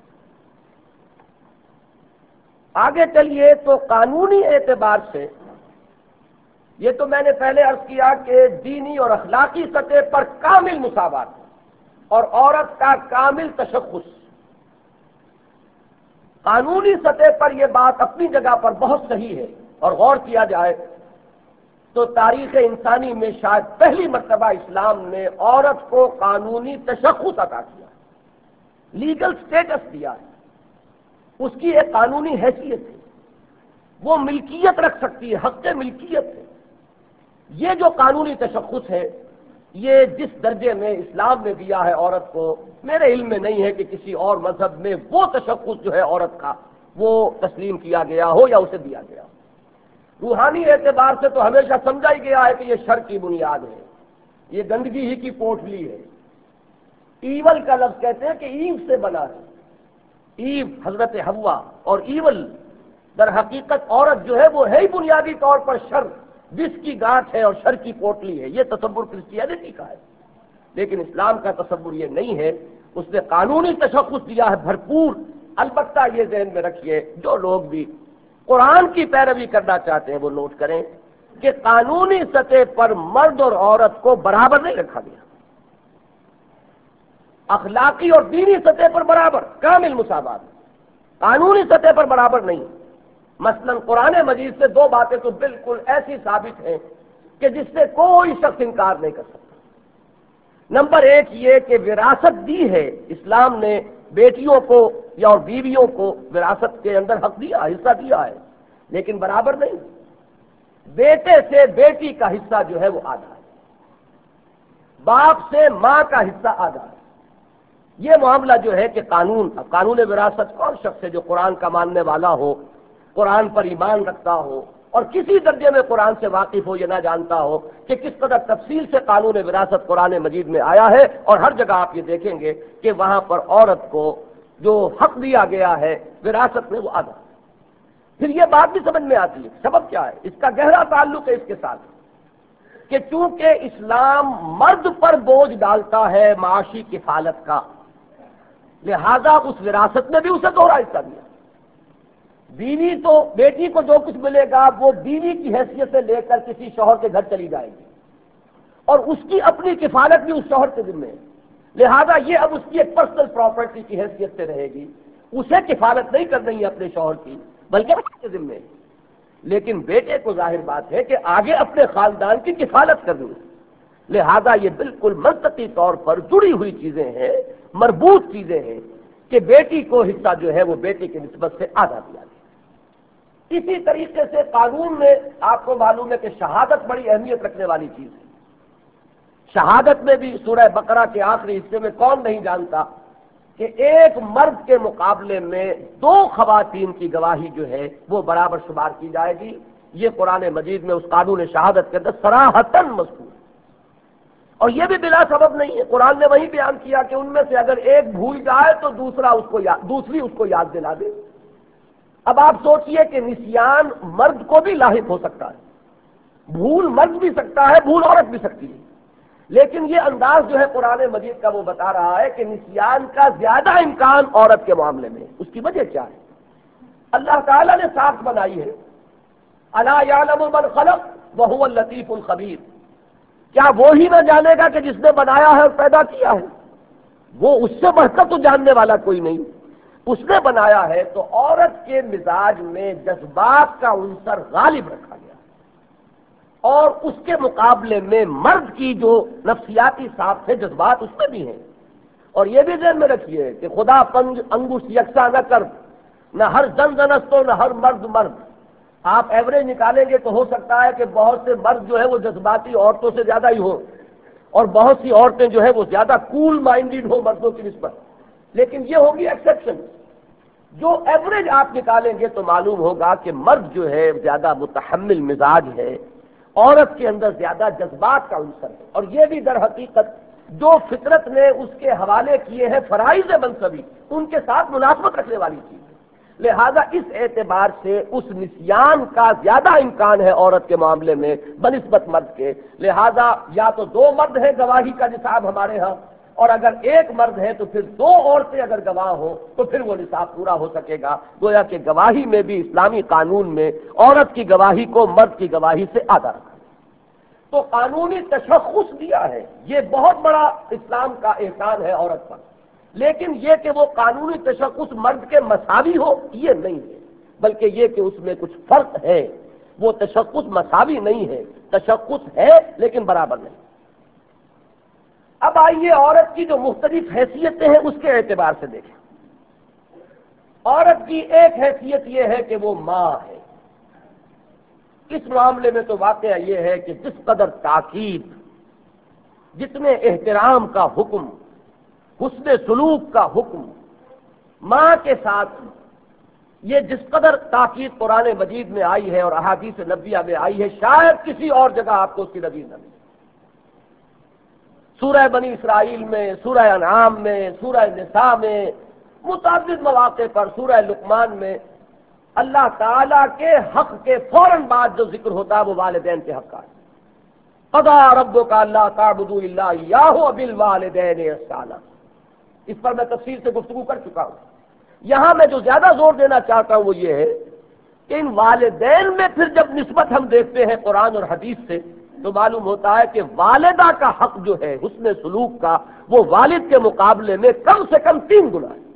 Speaker 1: آگے چلیے تو قانونی اعتبار سے یہ تو میں نے پہلے عرض کیا کہ دینی اور اخلاقی سطح پر کامل مساوات اور عورت کا کامل تشخص. قانونی سطح پر یہ بات اپنی جگہ پر بہت صحیح ہے، اور غور کیا جائے تو تاریخ انسانی میں شاید پہلی مرتبہ اسلام نے عورت کو قانونی تشخص عطا کیا، لیگل سٹیٹس دیا ہے، اس کی ایک قانونی حیثیت ہے، وہ ملکیت رکھ سکتی ہے، حق ملکیت ہے. یہ جو قانونی تشخص ہے یہ جس درجے میں اسلام نے دیا ہے عورت کو، میرے علم میں نہیں ہے کہ کسی اور مذہب میں وہ تشخص جو ہے عورت کا وہ تسلیم کیا گیا ہو یا اسے دیا گیا ہو۔ روحانی اعتبار سے تو ہمیشہ سمجھا ہی گیا ہے کہ یہ شر کی بنیاد ہے، یہ گندگی ہی کی پوٹلی ہے۔ ایول کا لفظ کہتے ہیں کہ ایو سے بنا ہے، ایو حضرت حوا، اور ایول در حقیقت عورت جو ہے وہ ہے ہی بنیادی طور پر شر، جس کی گاٹھ ہے اور شر کی پوٹلی ہے۔ یہ تصور کرسچینٹی کا ہے، لیکن اسلام کا تصور یہ نہیں ہے۔ اس نے قانونی تشخص دیا ہے بھرپور۔ البتہ یہ ذہن میں رکھیے، جو لوگ بھی قرآن کی پیروی کرنا چاہتے ہیں وہ نوٹ کریں کہ قانونی سطح پر مرد اور عورت کو برابر نہیں رکھا گیا، اخلاقی اور دینی سطح پر برابر، کامل مساوات، قانونی سطح پر برابر نہیں۔ مثلا قرآن مجید سے دو باتیں تو بالکل ایسی ثابت ہیں کہ جس سے کوئی شخص انکار نہیں کر سکتا۔ نمبر ایک یہ کہ وراثت دی ہے، اسلام نے بیٹیوں کو یا اور بیویوں کو وراثت کے اندر حق دیا، حصہ دیا ہے، لیکن برابر نہیں۔ بیٹے سے بیٹی کا حصہ جو ہے وہ آدھا ہے، باپ سے ماں کا حصہ آدھا ہے۔ یہ معاملہ جو ہے کہ قانون قانون وراثت کون شخص ہے جو قرآن کا ماننے والا ہو، قرآن پر ایمان رکھتا ہو اور کسی درجے میں قرآن سے واقف ہو، یہ نہ جانتا ہو کہ کس قدر تفصیل سے قانون وراثت قرآن مجید میں آیا ہے، اور ہر جگہ آپ یہ دیکھیں گے کہ وہاں پر عورت کو جو حق دیا گیا ہے وراثت میں وہ آدھا۔ پھر یہ بات بھی سمجھ میں آتی ہے، سبب کیا ہے؟ اس کا گہرا تعلق ہے اس کے ساتھ کہ چونکہ اسلام مرد پر بوجھ ڈالتا ہے معاشی کفالت کا، لہذا اس وراثت میں بھی اسے دوہرا حصہ دیا۔ بیوی تو بیٹی کو جو کچھ ملے گا وہ بیوی کی حیثیت سے لے کر کسی شوہر کے گھر چلی جائے گی، اور اس کی اپنی کفالت بھی اس شوہر کے ذمہ ہے، لہذا یہ اب اس کی ایک پرسنل پراپرٹی کی حیثیت سے رہے گی، اسے کفالت نہیں کرنی ہے اپنے شوہر کی بلکہ اس کے ذمہ ہے۔ لیکن بیٹے کو ظاہر بات ہے کہ آگے اپنے خاندان کی کفالت کرنی ہے، لہذا یہ بالکل منطقی طور پر جڑی ہوئی چیزیں ہیں، مربوط چیزیں ہیں کہ بیٹی کو حصہ جو ہے وہ بیٹے کی نسبت سے آدھا دیا گیا۔ اسی طریقے سے قانون میں آپ کو معلوم ہے کہ شہادت بڑی اہمیت رکھنے والی چیز ہے۔ شہادت میں بھی سورہ بقرہ کے آخری حصے میں کون نہیں جانتا کہ ایک مرد کے مقابلے میں دو خواتین کی گواہی جو ہے وہ برابر شمار کی جائے گی۔ یہ قرآن مجید میں اس قانون شہادت کے اندر صراحتاً مذکور ہے، اور یہ بھی بلا سبب نہیں ہے۔ قرآن نے وہی بیان کیا کہ ان میں سے اگر ایک بھول جائے تو دوسرا اس کو یاد دوسری اس کو یاد دلا دے۔ اب آپ سوچئے کہ نسیان مرد کو بھی لاحق ہو سکتا ہے، بھول مرد بھی سکتا ہے، بھول عورت بھی سکتی ہے، لیکن یہ انداز جو ہے قرآن مجید کا وہ بتا رہا ہے کہ نسیان کا زیادہ امکان عورت کے معاملے میں۔ اس کی وجہ کیا ہے؟ اللہ تعالیٰ نے ساخت بنائی ہے، الا یعلم من خلق وهو اللطیف الخبیر، کیا وہی نہ جانے گا کہ جس نے بنایا ہے اور پیدا کیا ہے؟ وہ اس سے بڑھ کر تو جاننے والا کوئی نہیں۔ اس نے بنایا ہے تو عورت کے مزاج میں جذبات کا عنصر غالب رکھا گیا، اور اس کے مقابلے میں مرد کی جو نفسیاتی ساخت ہے جذبات اس میں بھی ہیں۔ اور یہ بھی ذہن میں رکھیے کہ خدا پنج انگوش یکساں نہ کر، نہ ہر زن زنستو نہ ہر مرد مرد۔ آپ ایوریج نکالیں گے تو ہو سکتا ہے کہ بہت سے مرد جو ہے وہ جذباتی عورتوں سے زیادہ ہی ہوں، اور بہت سی عورتیں جو ہے وہ زیادہ کول مائنڈیڈ ہوں مردوں کی نسبت، لیکن یہ ہوگی ایکسیپشن۔ جو ایوریج آپ نکالیں گے تو معلوم ہوگا کہ مرد جو ہے زیادہ متحمل مزاج ہے، عورت کے اندر زیادہ جذبات کا عنصر ہے، اور یہ بھی در حقیقت جو فطرت نے اس کے حوالے کیے ہیں فرائض منصبی، ان کے ساتھ مناسبت رکھنے والی چیز ہے۔ لہذا اس اعتبار سے اس نسیان کا زیادہ امکان ہے عورت کے معاملے میں بنسبت مرد کے، لہذا یا تو دو مرد ہیں گواہی کا نصاب ہمارے ہاں، اور اگر ایک مرد ہے تو پھر دو عورتیں اگر گواہ ہوں تو پھر وہ نصاب پورا ہو سکے گا۔ گویا کہ گواہی میں بھی اسلامی قانون میں عورت کی گواہی کو مرد کی گواہی سے آدھا رکھا تو قانونی تشخص دیا ہے۔ یہ بہت بڑا اسلام کا احسان ہے عورت پر، لیکن یہ کہ وہ قانونی تشخص مرد کے مساوی ہو یہ نہیں ہے، بلکہ یہ کہ اس میں کچھ فرق ہے۔ وہ تشخص مساوی نہیں ہے، تشخص ہے لیکن برابر نہیں۔ اب آئیے عورت کی جو مختلف حیثیتیں ہیں اس کے اعتبار سے دیکھیں۔ عورت کی ایک حیثیت یہ ہے کہ وہ ماں ہے۔ اس معاملے میں تو واقعہ یہ ہے کہ جس قدر تاکید جتنے احترام کا حکم، حسن سلوک کا حکم ماں کے ساتھ یہ جس قدر تاکید قرآن مجید میں آئی ہے اور احادیث نبویہ میں آئی ہے، شاید کسی اور جگہ آپ کو اس کی نظیر نہ ملے۔ سورہ بنی اسرائیل میں، سورہ انعام میں، سورہ نساء میں، متعدد مواقع پر، سورہ لقمان میں اللہ تعالیٰ کے حق کے فوراً بعد جو ذکر ہوتا ہے وہ والدین کے حق کا ہے۔ قضیٰ ربک الا تعبدوا الا ایاہ وبالوالدین احسانا، اس پر میں تفصیل سے گفتگو کر چکا ہوں۔ یہاں میں جو زیادہ زور دینا چاہتا ہوں وہ یہ ہے کہ ان والدین میں پھر جب نسبت ہم دیکھتے ہیں قرآن اور حدیث سے تو معلوم ہوتا ہے کہ والدہ کا حق جو ہے حسن سلوک کا وہ والد کے مقابلے میں کم سے کم تین گنا ہے۔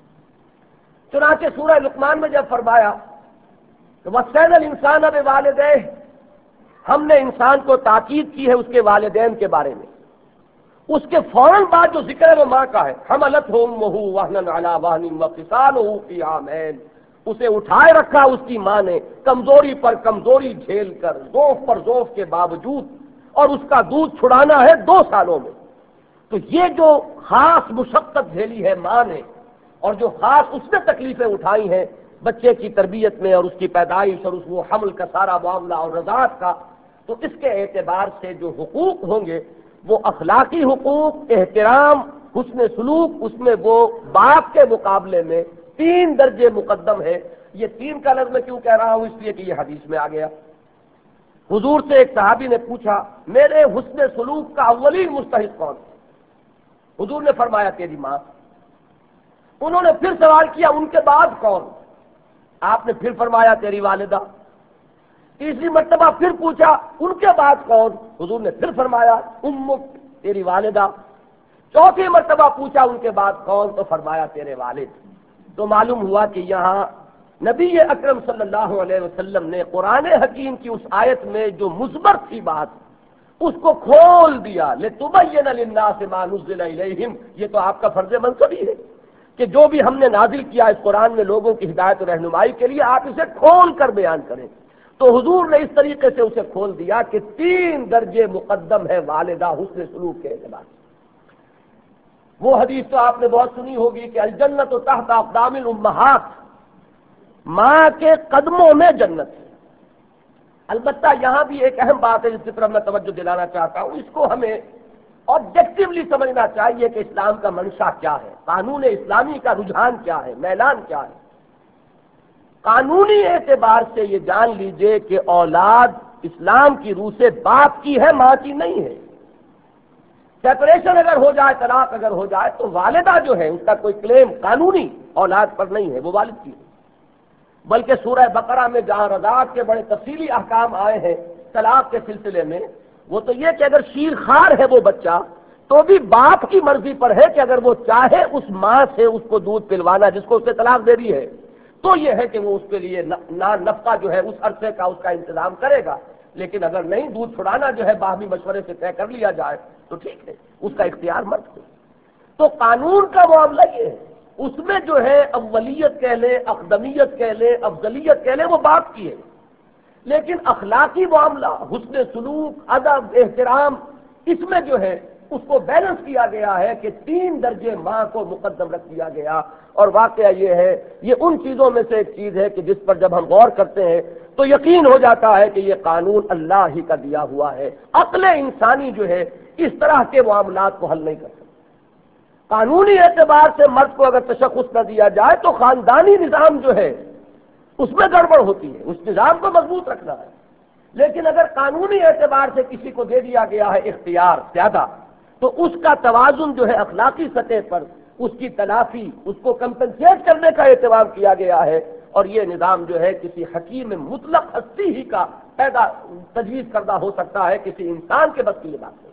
Speaker 1: چنانچہ سورہ لقمان میں جب فرمایا کہ وَصَّيْنَا الْإِنسَانَ بِوَالِدَيْهِ، ہم نے انسان کو تاکید کی ہے اس کے والدین کے بارے میں، اس کے فوراً بعد جو ذکر ہے وہ ماں کا ہے۔ حملتہ امہ وہنا علی وہن وفصالہ فی عامین، اسے اٹھائے رکھا اس کی ماں نے کمزوری پر کمزوری جھیل کر، ضعف پر ضعف کے باوجود، اور اس کا دودھ چھڑانا ہے دو سالوں میں۔ تو یہ جو خاص مشقت جھیلی ہے ماں نے اور جو خاص اس نے تکلیفیں اٹھائی ہیں بچے کی تربیت میں اور اس کی پیدائش اور اس وہ حمل کا سارا معاملہ اور رضاعت کا، تو اس کے اعتبار سے جو حقوق ہوں گے وہ اخلاقی حقوق، احترام، حسن سلوک، اس میں وہ باپ کے مقابلے میں تین درجے مقدم ہے۔ یہ تین کا لفظ میں کیوں کہہ رہا ہوں؟ اس لیے کہ یہ حدیث میں آ گیا۔ حضور سے ایک صحابی نے پوچھا میرے حسن سلوک کا اولین مستحق کون ہے؟ حضور نے فرمایا تیری ماں۔ انہوں نے پھر سوال کیا ان کے بعد کون؟ آپ نے پھر فرمایا تیری والدہ۔ تیسری مرتبہ پھر پوچھا ان کے بعد کون؟ حضور نے پھر فرمایا امک، تیری والدہ۔ چوتھی مرتبہ پوچھا ان کے بعد کون؟ تو فرمایا تیرے والد۔ تو معلوم ہوا کہ یہاں نبی اکرم صلی اللہ علیہ وسلم نے قرآن حکیم کی اس آیت میں جو مثبت تھی بات اس کو کھول دیا، لِتُبَيِّنَ لِلنَّاسِ مَا نُزِّلَ إِلَيْهِمْ۔ یہ تو آپ کا فرض منصب ہی ہے کہ جو بھی ہم نے نازل کیا اس قرآن میں لوگوں کی ہدایت و رہنمائی کے لیے آپ اسے کھول کر بیان کریں۔ تو حضور نے اس طریقے سے اسے کھول دیا کہ تین درجے مقدم ہے والدہ حسن سلوک کے اعتبار سے۔ وہ حدیث تو آپ نے بہت سنی ہوگی کہ الجنت تحت اقدام الامہات، ماں کے قدموں میں جنت ہے۔ البتہ یہاں بھی ایک اہم بات ہے جس کی طرف میں توجہ دلانا چاہتا ہوں، اس کو ہمیں آبجیکٹیولی سمجھنا چاہیے کہ اسلام کا منشا کیا ہے، قانون اسلامی کا رجحان کیا ہے، میلان کیا ہے۔ قانونی اعتبار سے یہ جان لیجئے کہ اولاد اسلام کی روح سے باپ کی ہے، ماں کی نہیں ہے۔ سیپریشن اگر ہو جائے، طلاق اگر ہو جائے تو والدہ جو ہے اس کا کوئی کلیم قانونی اولاد پر نہیں ہے، وہ والد کی ہے۔ بلکہ سورہ بقرہ میں جہاں رضاعت کے بڑے تفصیلی احکام آئے ہیں طلاق کے سلسلے میں، وہ تو یہ کہ اگر شیر خوار ہے وہ بچہ تو بھی باپ کی مرضی پر ہے کہ اگر وہ چاہے اس ماں سے اس کو دودھ پلوانا جس کو اس نے طلاق دے دی ہے تو یہ ہے کہ وہ اس کے لیے نفقہ جو ہے اس عرصے کا اس کا انتظام کرے گا، لیکن اگر نہیں دودھ چھڑانا جو ہے باہمی مشورے سے طے کر لیا جائے تو ٹھیک ہے، اس کا اختیار مرد ہے۔ تو قانون کا معاملہ یہ ہے، اس میں جو ہے اولیت کہہ لیں، اقدمیت کہہ لیں، افضلیت کہہ لیں، وہ باپ کی ہے، لیکن اخلاقی معاملہ، حسن سلوک، ادب، احترام، اس میں جو ہے اس کو بیلنس کیا گیا ہے کہ تین درجے ماں کو مقدم رکھ دیا گیا۔ اور واقعہ یہ ہے، یہ ان چیزوں میں سے ایک چیز ہے کہ جس پر جب ہم غور کرتے ہیں تو یقین ہو جاتا ہے کہ یہ قانون اللہ ہی کا دیا ہوا ہے۔ عقل انسانی جو ہے اس طرح کے معاملات کو حل نہیں کر سکتا۔ قانونی اعتبار سے مرد کو اگر تشخص نہ دیا جائے تو خاندانی نظام جو ہے اس میں گڑبڑ ہوتی ہے، اس نظام کو مضبوط رکھنا ہے۔ لیکن اگر قانونی اعتبار سے کسی کو دے دیا گیا ہے اختیار زیادہ تو اس کا توازن جو ہے اخلاقی سطح پر اس کی تلافی، اس کو کمپنسیٹ کرنے کا اہتمام کیا گیا ہے، اور یہ نظام جو ہے کسی حکیم مطلق ہستی ہی کا پیدا تجویز کردہ ہو سکتا ہے، کسی انسان کے بس کی یہ بات نہیں۔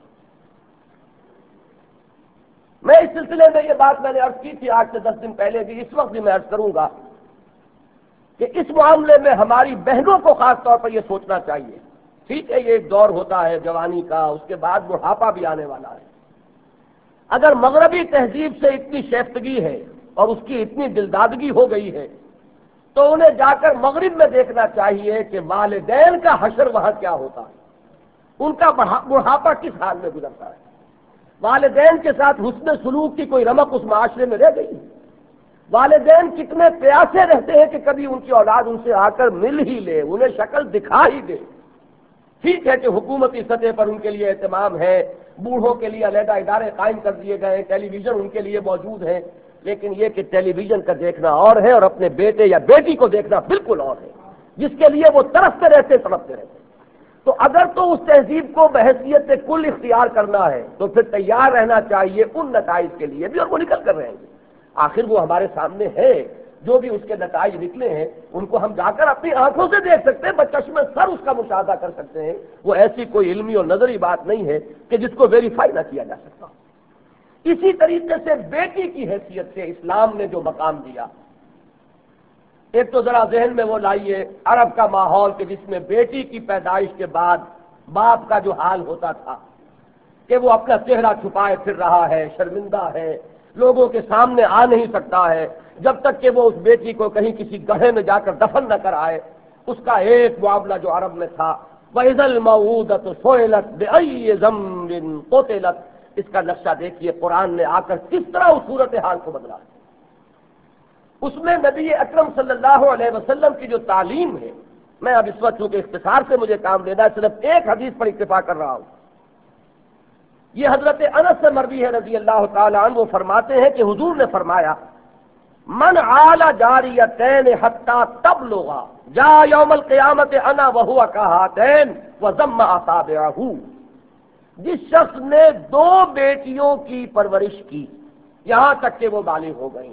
Speaker 1: میں اس سلسلے میں یہ بات میں نے عرض کی تھی آج سے دس دن پہلے بھی، اس وقت بھی میں عرض کروں گا کہ اس معاملے میں ہماری بہنوں کو خاص طور پر یہ سوچنا چاہیے۔ ٹھیک ہے، یہ ایک دور ہوتا ہے جوانی کا، اس کے بعد بڑھاپا بھی آنے والا ہے۔ اگر مغربی تہذیب سے اتنی شیفتگی ہے اور اس کی اتنی دلدادگی ہو گئی ہے تو انہیں جا کر مغرب میں دیکھنا چاہیے کہ والدین کا حشر وہاں کیا ہوتا ہے، ان کا بڑھاپا کس حال میں گزرتا ہے۔ والدین کے ساتھ حسن سلوک کی کوئی رمق اس معاشرے میں رہ گئی ہے؟ والدین کتنے پیاسے رہتے ہیں کہ کبھی ان کی اولاد ان سے آ کر مل ہی لے، انہیں شکل دکھا ہی دے۔ ٹھیک ہے کہ حکومتی سطح پر ان کے لیے اہتمام ہے، بوڑھوں کے لیے علیحدہ ادارے قائم کر دیے گئے، ٹیلی ویژن ان کے لیے موجود ہے، لیکن یہ کہ ٹیلی ویژن کا دیکھنا اور ہے اور اپنے بیٹے یا بیٹی کو دیکھنا بالکل اور ہے، جس کے لیے وہ ترستے رہتے تڑپتے رہتے۔ تو اگر تو اس تہذیب کو بحیثیت کل اختیار کرنا ہے تو پھر تیار رہنا چاہیے ان نتائج کے لیے بھی، اور وہ نکل کر رہے ہیں۔ آخر وہ ہمارے سامنے ہے، جو بھی اس کے نتائج نکلے ہیں ان کو ہم جا کر اپنی آنکھوں سے دیکھ سکتے ہیں، بچشمہ سر اس کا مشاہدہ کر سکتے ہیں۔ وہ ایسی کوئی علمی اور نظری بات نہیں ہے کہ جس کو ویریفائی نہ کیا جا سکتا۔ اسی طریقے سے بیٹی کی حیثیت سے اسلام نے جو مقام دیا، ایک تو ذرا ذہن میں وہ لائیے عرب کا ماحول کہ جس میں بیٹی کی پیدائش کے بعد باپ کا جو حال ہوتا تھا کہ وہ اپنا چہرہ چھپائے پھر رہا ہے، شرمندہ ہے، لوگوں کے سامنے آ نہیں سکتا ہے، جب تک کہ وہ اس بیٹی کو کہیں کسی گڑھے میں جا کر دفن نہ کر آئے۔ اس کا ایک معاملہ جو عرب میں تھا، وَإِذَا الْمَوْءُودَةُ سُئِلَتْ بِأَيِّ ذَنبٍ قُتِلَتْ، اس کا نقشہ دیکھیے قرآن نے آ کر کس طرح اس صورتحال کو بدلا۔ اس میں نبی اکرم صلی اللہ علیہ وسلم کی جو تعلیم ہے، میں اب اس وقت چونکہ اختصار سے مجھے کام لینا ہے، صرف ایک حدیث پر اکتفا کر رہا ہوں۔ یہ حضرت انس سے مروی ہے رضی اللہ تعالی عنہ، وہ فرماتے ہیں کہ حضور نے فرمایا من عال جاریتین حتی تبلغا جا یوم القیامت انا وہو کہاتین وضم اصابعہ، جس شخص نے دو بیٹیوں کی پرورش کی یہاں تک کہ وہ بالغ ہو گئیں،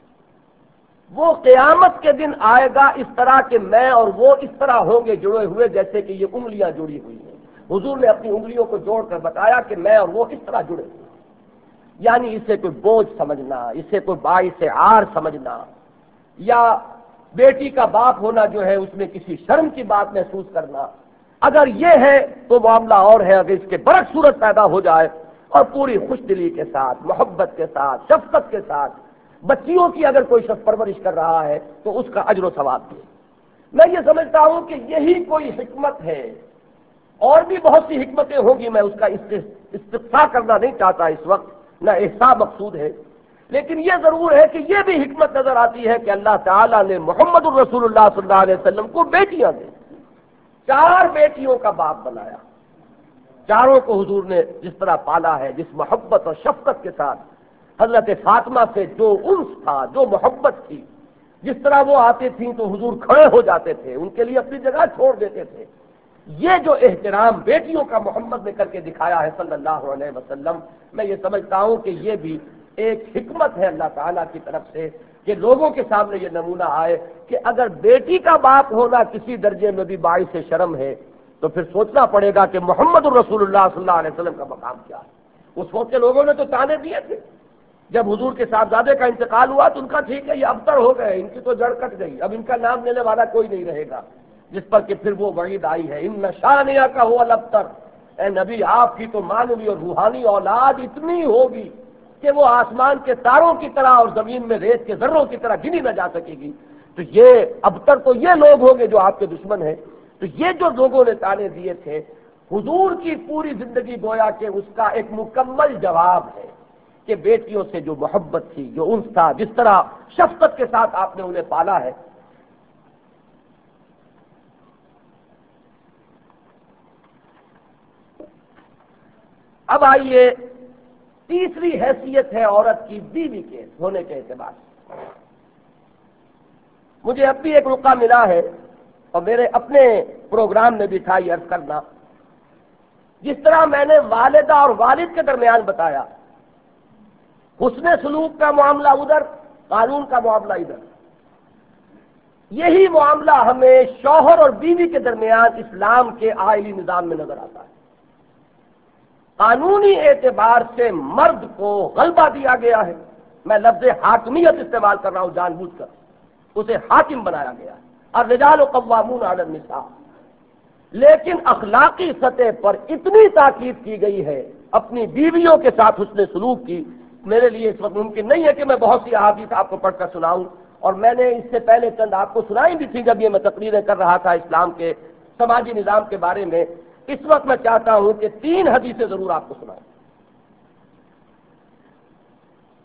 Speaker 1: وہ قیامت کے دن آئے گا اس طرح کہ میں اور وہ اس طرح ہوں گے جڑے ہوئے جیسے کہ یہ انگلیاں جڑی ہوئی ہیں۔ حضور نے اپنی انگلیوں کو جوڑ کر بتایا کہ میں اور وہ اس طرح جڑے ہوئے، یعنی اسے کوئی بوجھ سمجھنا، اسے کوئی باعث عار سمجھنا، یا بیٹی کا باپ ہونا جو ہے اس میں کسی شرم کی بات محسوس کرنا، اگر یہ ہے تو معاملہ اور ہے۔ اگر اس کے برعکس صورت پیدا ہو جائے اور پوری خوش دلی کے ساتھ، محبت کے ساتھ، شفقت کے ساتھ بچیوں کی اگر کوئی شخص پرورش کر رہا ہے تو اس کا اجر و ثواب دے۔ میں یہ سمجھتا ہوں کہ یہی کوئی حکمت ہے، اور بھی بہت سی حکمتیں ہوں گی، میں اس کا استقصاء کرنا نہیں چاہتا اس وقت، نہ احساء مقصود ہے، لیکن یہ ضرور ہے کہ یہ بھی حکمت نظر آتی ہے کہ اللہ تعالیٰ نے محمد الرسول اللہ صلی اللہ علیہ وسلم کو بیٹیاں دیں، چار بیٹیوں کا باپ بنایا، چاروں کو حضور نے جس طرح پالا ہے، جس محبت اور شفقت کے ساتھ حضرت فاطمہ سے جو انس تھا، جو محبت تھی، جس طرح وہ آتے تھیں تو حضور کھڑے ہو جاتے تھے، ان کے لیے اپنی جگہ چھوڑ دیتے تھے، یہ جو احترام بیٹیوں کا محمد نے کر کے دکھایا ہے صلی اللہ علیہ وسلم، میں یہ سمجھتا ہوں کہ یہ بھی ایک حکمت ہے اللہ تعالیٰ کی طرف سے کہ لوگوں کے سامنے یہ نمونہ آئے کہ اگر بیٹی کا باپ ہونا کسی درجے میں بھی باعث شرم ہے تو پھر سوچنا پڑے گا کہ محمد الرسول اللہ صلی اللہ علیہ وسلم کا مقام کیا ہے۔ اس وقت کے لوگوں نے تو تانے دیے تھے، جب حضور کے صاحبزادے کا انتقال ہوا تو ان کا ٹھیک ہے یہ ابتر ہو گئے، ان کی تو جڑ کٹ گئی، اب ان کا نام لینے والا کوئی نہیں رہے گا، جس پر کہ پھر وہ وعید آئی ہے ان شانیہ کا ہوا الابتر، اے نبی آپ کی تو معنوی اور روحانی اولاد اتنی ہوگی کہ وہ آسمان کے تاروں کی طرح اور زمین میں ریت کے ذروں کی طرح گنی نہ جا سکے گی۔ تو یہ ابتر تو یہ لوگ ہوں گے جو آپ کے دشمن ہیں۔ تو یہ جو لوگوں نے تانے دیے تھے، حضور کی پوری زندگی گویا کہ اس کا ایک مکمل جواب ہے کہ بیٹیوں سے جو محبت تھی، جو انس تھا، جس طرح شفقت کے ساتھ آپ نے انہیں پالا ہے۔ اب آئیے تیسری حیثیت ہے عورت کی بیوی کے ہونے کے اعتبار سے۔ مجھے اب بھی ایک موقع ملا ہے اور میرے اپنے پروگرام میں بھی تھا یہ عرض کرنا، جس طرح میں نے والدہ اور والد کے درمیان بتایا، حسن سلوک کا معاملہ ادھر، قانون کا معاملہ ادھر، یہی معاملہ ہمیں شوہر اور بیوی کے درمیان اسلام کے آئلی نظام میں نظر آتا ہے۔ قانونی اعتبار سے مرد کو غلبہ دیا گیا ہے، میں لفظ حاکمیت استعمال کر رہا ہوں جان بوجھ کر، اسے حاکم بنایا گیا ہے، الرجال قوامون علی النساء، لیکن اخلاقی سطح پر اتنی تاکید کی گئی ہے اپنی بیویوں کے ساتھ حسن سلوک کی، میرے لیے اس وقت ممکن نہیں ہے کہ میں بہت سی احادیث آپ کو پڑھ کر سناؤں، اور میں نے اس سے پہلے چند آپ کو سنائی بھی تھی جب یہ میں تقریریں کر رہا تھا اسلام کے سماجی نظام کے بارے میں۔ اس وقت میں چاہتا ہوں کہ تین حدیثیں ضرور آپ کو سنائیں۔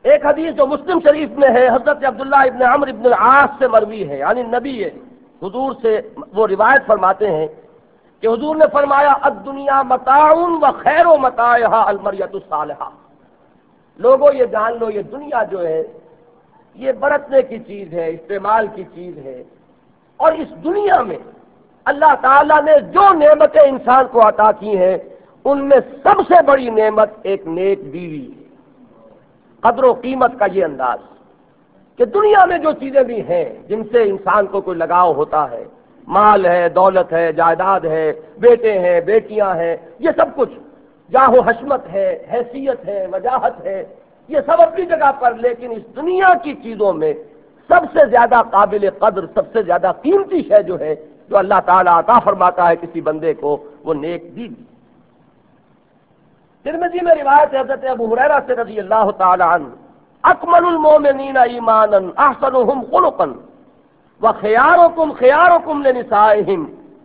Speaker 1: ایک حدیث جو مسلم شریف میں ہے حضرت عبداللہ ابن عمرو ابن العاص سے مروی ہے، یعنی نبی حضور سے وہ روایت فرماتے ہیں کہ حضور نے فرمایا الدنیا متاع و خیر و متاعها المرأة الصالحہ، لوگوں یہ جان لو یہ دنیا جو ہے یہ برتنے کی چیز ہے، استعمال کی چیز ہے، اور اس دنیا میں اللہ تعالیٰ نے جو نعمتیں انسان کو عطا کی ہیں ان میں سب سے بڑی نعمت ایک نیک بیوی ہے۔ قدر و قیمت کا یہ انداز کہ دنیا میں جو چیزیں بھی ہیں جن سے انسان کو کوئی لگاؤ ہوتا ہے، مال ہے، دولت ہے، جائیداد ہے، بیٹے ہیں، بیٹیاں ہیں، یہ سب کچھ، جاہ و حشمت ہے، حیثیت ہے، وجاہت ہے، یہ سب اپنی جگہ پر، لیکن اس دنیا کی چیزوں میں سب سے زیادہ قابل قدر، سب سے زیادہ قیمتی شے جو ہے جو اللہ تعالیٰ عطا فرماتا ہے کسی بندے کو، وہ نیک بیوی۔ ترمذی میں روایت ہے حضرت ابو ہریرہ سے رضی اللہ تعالی عنہ، اکمل المومنین ایمانا احسنهم خلقا وخیارکم خیارکم لنسائہم،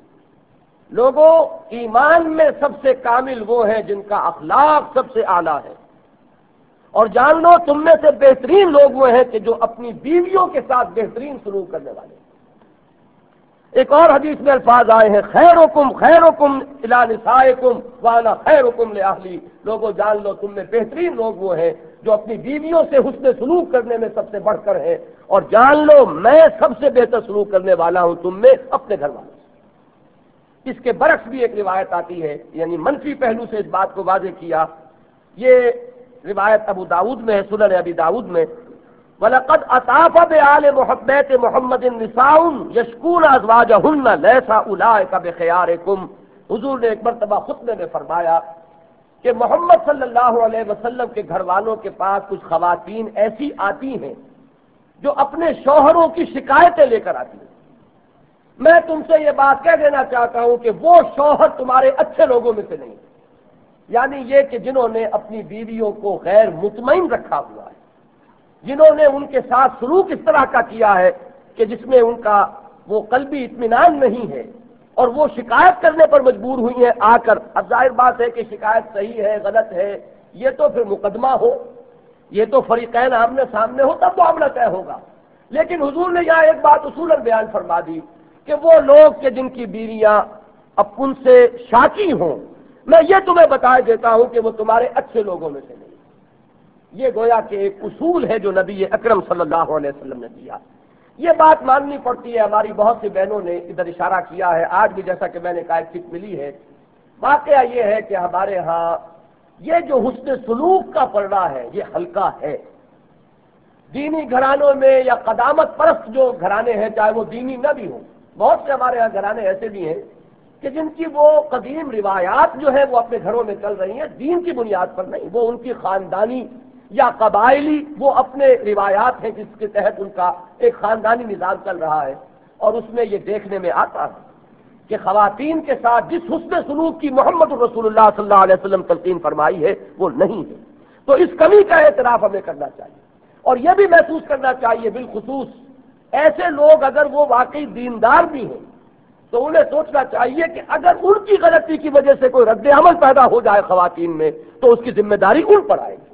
Speaker 1: لوگوں ایمان میں سب سے کامل وہ ہیں جن کا اخلاق سب سے اعلیٰ ہے، اور جان لو تم میں سے بہترین لوگ وہ ہیں کہ جو اپنی بیویوں کے ساتھ بہترین سلوک کرنے والے ہیں۔ ایک اور حدیث میں الفاظ آئے ہیں خیرکم خیرکم الی نسائکم وانا خیرکم لاہلی، لوگوں جان لو تم میں بہترین لوگ وہ ہیں جو اپنی بیویوں سے حسن سلوک کرنے میں سب سے بڑھ کر ہیں، اور جان لو میں سب سے بہتر سلوک کرنے والا ہوں تم میں اپنے گھر والوں سے۔ اس کے برعکس بھی ایک روایت آتی ہے، یعنی منفی پہلو سے اس بات کو واضح کیا، یہ روایت ابو داؤد میں ہے، سنن ابی داؤد میں، وَلَقَدْ أَطَافَ بِآلِ مُحَبَّةِ مُحَمَّدٍ نِسَاءٌ يَشْكُونَ أَزْوَاجَهُنَّ لَيْسَ أُولَٰئِكَ بِخِيَارِكُمْ، حضور نے ایک مرتبہ خطبے میں فرمایا کہ محمد صلی اللہ علیہ وسلم کے گھر والوں کے پاس کچھ خواتین ایسی آتی ہیں جو اپنے شوہروں کی شکایتیں لے کر آتی ہیں، میں تم سے یہ بات کہہ دینا چاہتا ہوں کہ وہ شوہر تمہارے اچھے لوگوں میں سے نہیں، یعنی یہ کہ جنہوں نے اپنی بیویوں کو غیر مطمئن رکھا ہوا ہے، جنہوں نے ان کے ساتھ سلوک اس طرح کا کیا ہے کہ جس میں ان کا وہ قلبی اطمینان نہیں ہے، اور وہ شکایت کرنے پر مجبور ہوئی ہیں آ کر۔ اب ظاہر بات ہے کہ شکایت صحیح ہے غلط ہے یہ تو پھر مقدمہ ہو، یہ تو فریقین آمنے سامنے ہو تب معاملہ طے ہوگا، لیکن حضور نے یہاں ایک بات اصولاً بیان فرما دی کہ وہ لوگ کہ جن کی بیویاں اب ان سے شاکی ہوں، میں یہ تمہیں بتا دیتا ہوں کہ وہ تمہارے اچھے لوگوں میں سے نہیں۔ یہ گویا کہ ایک اصول ہے جو نبی اکرم صلی اللہ علیہ وسلم نے دیا، یہ بات ماننی پڑتی ہے۔ ہماری بہت سی بہنوں نے ادھر اشارہ کیا ہے، آج بھی جیسا کہ میں نے کہا ایک ملی ہے، واقعہ یہ ہے کہ ہمارے ہاں یہ جو حسن سلوک کا پردہ ہے یہ ہلکا ہے۔ دینی گھرانوں میں یا قدامت پرست جو گھرانے ہیں چاہے وہ دینی نہ بھی ہوں، بہت سے ہمارے ہاں گھرانے ایسے بھی ہیں کہ جن کی وہ قدیم روایات جو ہے وہ اپنے گھروں میں چل رہی ہیں، دین کی بنیاد پر نہیں، وہ ان کی خاندانی یا قبائلی وہ اپنے روایات ہیں جس کے تحت ان کا ایک خاندانی نظام چل رہا ہے، اور اس میں یہ دیکھنے میں آتا ہے کہ خواتین کے ساتھ جس حسن سلوک کی محمد رسول اللہ صلی اللہ علیہ وسلم تلقین فرمائی ہے وہ نہیں ہے۔ تو اس کمی کا اعتراف ہمیں کرنا چاہیے، اور یہ بھی محسوس کرنا چاہیے بالخصوص ایسے لوگ اگر وہ واقعی دیندار بھی ہیں تو انہیں سوچنا چاہیے کہ اگر ان کی غلطی کی وجہ سے کوئی رد عمل پیدا ہو جائے خواتین میں تو اس کی ذمہ داری ان پر آئے گی۔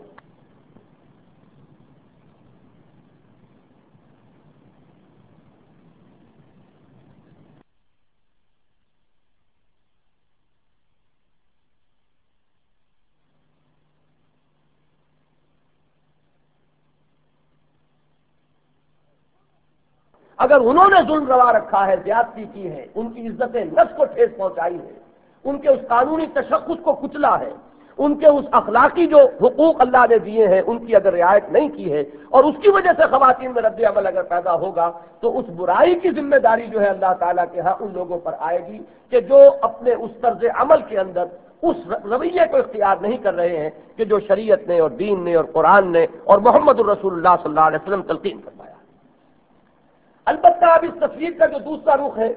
Speaker 1: اگر انہوں نے ظلم روا رکھا ہے، زیادتی کی ہے، ان کی عزت نفس کو ٹھیس پہنچائی ہے، ان کے اس قانونی تشخص کو کچلا ہے، ان کے اس اخلاقی جو حقوق اللہ نے دیے ہیں ان کی اگر رعایت نہیں کی ہے، اور اس کی وجہ سے خواتین میں رد عمل اگر پیدا ہوگا تو اس برائی کی ذمہ داری جو ہے اللہ تعالیٰ کے ہاں ان لوگوں پر آئے گی کہ جو اپنے اس طرز عمل کے اندر اس رویے کو اختیار نہیں کر رہے ہیں کہ جو شریعت نے اور دین نے اور قرآن نے اور محمد الرسول اللہ صلی اللہ علیہ وسلم تلقین فرمایا۔ البتہ اب اس تصویر کا جو دوسرا رخ ہے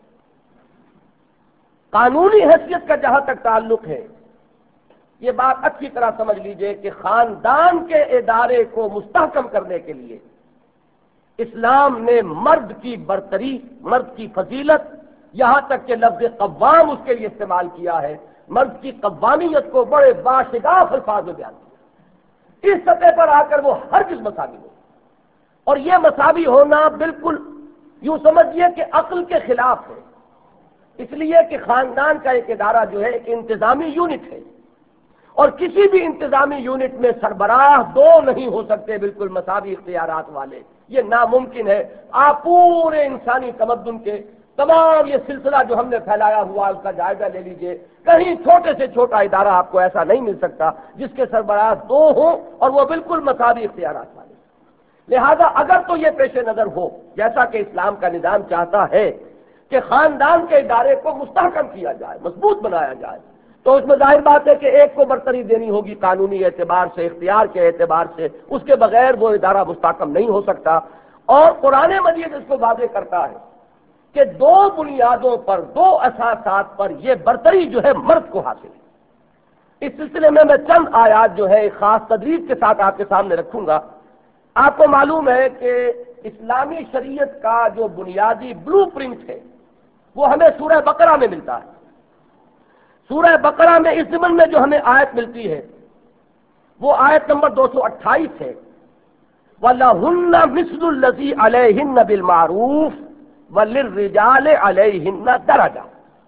Speaker 1: قانونی حیثیت کا، جہاں تک تعلق ہے یہ بات اچھی طرح سمجھ لیجئے کہ خاندان کے ادارے کو مستحکم کرنے کے لیے اسلام نے مرد کی برتری، مرد کی فضیلت، یہاں تک کہ لفظ قوام اس کے لیے استعمال کیا ہے، مرد کی قوامیت کو بڑے باشگاف الفاظ میں بیان کیا۔ اس سطح پر آ کر وہ ہرگز مساوی نہیں. اور یہ مساوی ہونا بالکل یوں سمجھیے کہ عقل کے خلاف ہے، اس لیے کہ خاندان کا ایک ادارہ جو ہے ایک انتظامی یونٹ ہے، اور کسی بھی انتظامی یونٹ میں سربراہ دو نہیں ہو سکتے بالکل مساوی اختیارات والے، یہ ناممکن ہے. آپ پورے انسانی تمدن کے تمام یہ سلسلہ جو ہم نے پھیلایا ہوا اس کا جائزہ لے لیجئے، کہیں چھوٹے سے چھوٹا ادارہ آپ کو ایسا نہیں مل سکتا جس کے سربراہ دو ہوں اور وہ بالکل مساوی اختیارات والے. لہذا اگر تو یہ پیش نظر ہو جیسا کہ اسلام کا نظام چاہتا ہے کہ خاندان کے ادارے کو مستحکم کیا جائے، مضبوط بنایا جائے، تو اس میں ظاہر بات ہے کہ ایک کو برتری دینی ہوگی قانونی اعتبار سے، اختیار کے اعتبار سے، اس کے بغیر وہ ادارہ مستحکم نہیں ہو سکتا. اور قرآن مجید اس کو واضح کرتا ہے کہ دو بنیادوں پر، دو اساسات پر یہ برتری جو ہے مرد کو حاصل ہے. اس سلسلے میں میں چند آیات جو ہے ایک خاص تدریج کے ساتھ آپ کے سامنے رکھوں گا. آپ کو معلوم ہے کہ اسلامی شریعت کا جو بنیادی بلو پرنٹ ہے وہ ہمیں سورہ بقرہ میں ملتا ہے. سورہ بقرہ میں اس ضمن میں جو ہمیں آیت ملتی ہے وہ آیت نمبر دو سو اٹھائیس ہے، وَلَهُنَّ مِثْلُ الَّذِي عَلَيْهِنَّ بِالْمَعْرُوفِ وَلِلرِّجَالِ عَلَيْهِنَّ دَرَجَةٌ.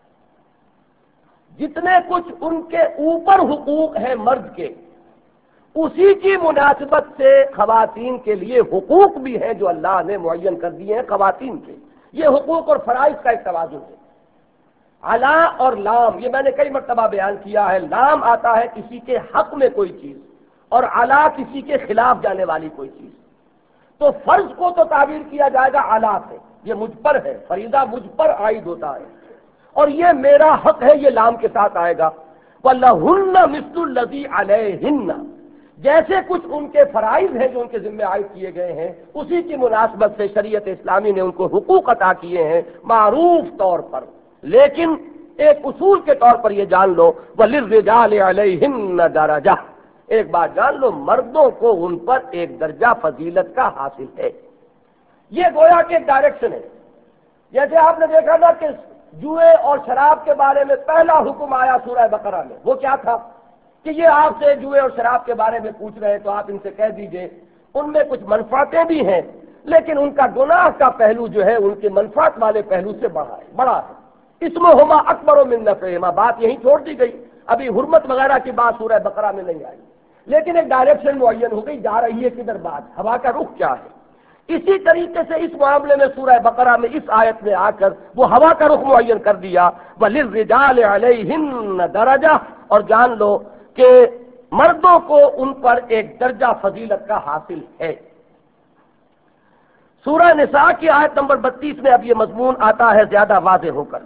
Speaker 1: جتنے کچھ ان کے اوپر حقوق ہیں مرد کے، اسی کی مناسبت سے خواتین کے لیے حقوق بھی ہیں جو اللہ نے معین کر دیے ہیں خواتین کے. یہ حقوق اور فرائض کا ایک توازن ہے. علا اور لام یہ میں نے کئی مرتبہ بیان کیا ہے، لام آتا ہے کسی کے حق میں کوئی چیز اور علا کسی کے خلاف جانے والی کوئی چیز. تو فرض کو تو تعبیر کیا جائے گا علا سے، یہ مجھ پر ہے، فریضہ مجھ پر عائد ہوتا ہے، اور یہ میرا حق ہے، یہ لام کے ساتھ آئے گا. وَلَهُنَّ مِثْلُ الَّذِي عَلَيْهِنَّ، جیسے کچھ ان کے فرائض ہیں جو ان کے ذمہ عائد کیے گئے ہیں، اسی کی مناسبت سے شریعت اسلامی نے ان کو حقوق عطا کیے ہیں معروف طور پر. لیکن ایک اصول کے طور پر یہ جان لو وَلِلرِّجَالِ عَلَيْهِنَّ دَرَجَةٌ، ایک بات جان لو مردوں کو ان پر ایک درجہ فضیلت کا حاصل ہے. یہ گویا کہ ایک ڈائریکشن ہے. جیسے آپ نے دیکھا تھا کہ جوئے اور شراب کے بارے میں پہلا حکم آیا سورہ بقرہ میں، وہ کیا تھا کہ یہ آپ سے جوئے اور شراب کے بارے میں پوچھ رہے ہیں تو آپ ان سے کہہ دیجئے ان میں کچھ منفعتیں بھی ہیں لیکن ان کا گناہ کا پہلو جو ہے ان کے منفعت والے پہلو سے بڑا ہے بڑا ہے اسمہما اکبر من نفعہما. بات یہیں چھوڑ دی گئی، ابھی حرمت وغیرہ کی بات سورہ بقرہ میں نہیں آئی، لیکن ایک ڈائریکشن معین ہو گئی، جا رہی ہے کدھر بات، ہوا کا رخ کیا ہے. اسی طریقے سے اس معاملے میں سورہ بقرہ میں اس آیت میں آ کر وہ ہوا کا رخ معین کر دیا وَلِلرِّجَالِ عَلَيْهِنَّ دَرَجَةٌ، اور جان لو کہ مردوں کو ان پر ایک درجہ فضیلت کا حاصل ہے. سورہ نساء کی آیت نمبر بتیس میں اب یہ مضمون آتا ہے زیادہ واضح ہو کر.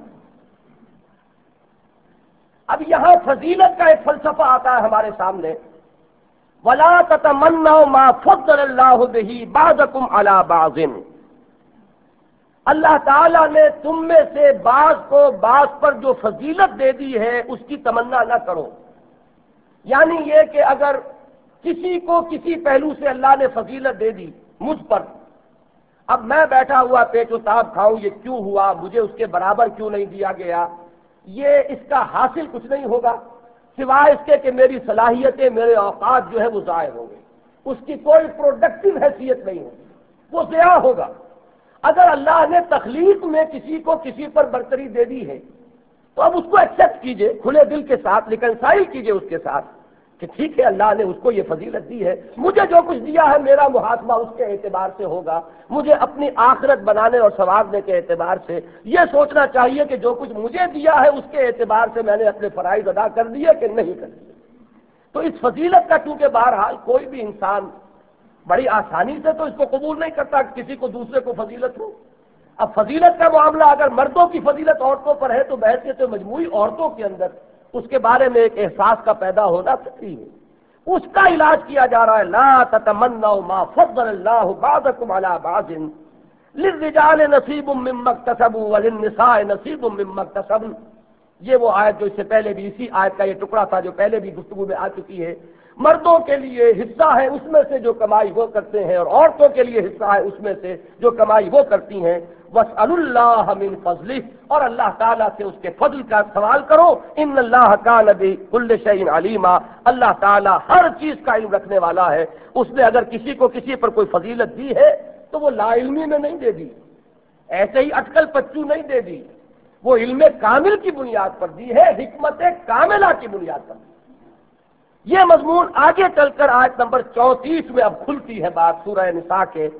Speaker 1: اب یہاں فضیلت کا ایک فلسفہ آتا ہے ہمارے سامنے، وَلَا تَتَمَنَّوْا مَا فَضَّلَ اللَّهُ بِهِ بَعْضَكُمْ عَلَى بَعْضٍ. اللہ تعالیٰ نے تم میں سے بعض کو بعض پر جو فضیلت دے دی ہے اس کی تمنا نہ کرو. یعنی یہ کہ اگر کسی کو کسی پہلو سے اللہ نے فضیلت دے دی مجھ پر، اب میں بیٹھا ہوا پیچ و تاب کھاؤں یہ کیوں ہوا، مجھے اس کے برابر کیوں نہیں دیا گیا، یہ اس کا حاصل کچھ نہیں ہوگا سوائے اس کے کہ میری صلاحیتیں، میرے اوقات جو ہے وہ ضائع ہوں گے، اس کی کوئی پروڈکٹیو حیثیت نہیں ہوگی، وہ ضیاع ہوگا. اگر اللہ نے تخلیق میں کسی کو کسی پر برتری دے دی ہے تو اب اس کو ایکسپٹ کیجئے کھلے دل کے ساتھ، ریکنسائل کیجئے اس کے ساتھ کہ ٹھیک ہے اللہ نے اس کو یہ فضیلت دی ہے، مجھے جو کچھ دیا ہے میرا محاسبہ اس کے اعتبار سے ہوگا، مجھے اپنی آخرت بنانے اور سنوارنے کے اعتبار سے یہ سوچنا چاہیے کہ جو کچھ مجھے دیا ہے اس کے اعتبار سے میں نے اپنے فرائض ادا کر دیے کہ نہیں کر دیے. تو اس فضیلت کا چونکہ بہرحال کوئی بھی انسان بڑی آسانی سے تو اس کو قبول نہیں کرتا کہ کسی کو دوسرے کو فضیلت ہو. اب فضیلت کا معاملہ اگر مردوں کی فضیلت عورتوں پر ہے تو بحیثیت مجموعی عورتوں کے اندر اس کے بارے میں ایک احساس کا پیدا ہونا فطری ہے. اس کا علاج کیا جا رہا ہے لا تتمنوا ما فضل اللہ بعضکم علی بعض للرجال نصیب مما اکتسبوا وللنساء نصیب مما اکتسبن. یہ وہ آیت جو اس سے پہلے بھی اسی آیت کا یہ ٹکڑا تھا جو پہلے بھی گفتگو میں آ چکی ہے. مردوں کے لیے حصہ ہے اس میں سے جو کمائی وہ کرتے ہیں، اور عورتوں کے لیے حصہ ہے اس میں سے جو کمائی وہ کرتی ہیں۔ وَاسْأَلُوا اللَّهَ مِن فَضْلِهِ، اور اللہ تعالیٰ سے اس کے فضل کا سوال کرو۔ ان اللہ کان بكل شيء علیما، اللہ تعالیٰ ہر چیز کا علم رکھنے والا ہے۔ اس نے اگر کسی کو کسی پر کوئی فضیلت دی ہے تو وہ لا علمی میں نہیں دے دی، ایسے ہی اٹکل پچو نہیں دے دی، وہ علم کامل کی بنیاد پر دی ہے، حکمت کاملہ کی بنیاد پر دی۔ یہ مضمون آگے چل کر آیت نمبر چونتیس میں اب کھلتی ہے بات سورہ نساء کے،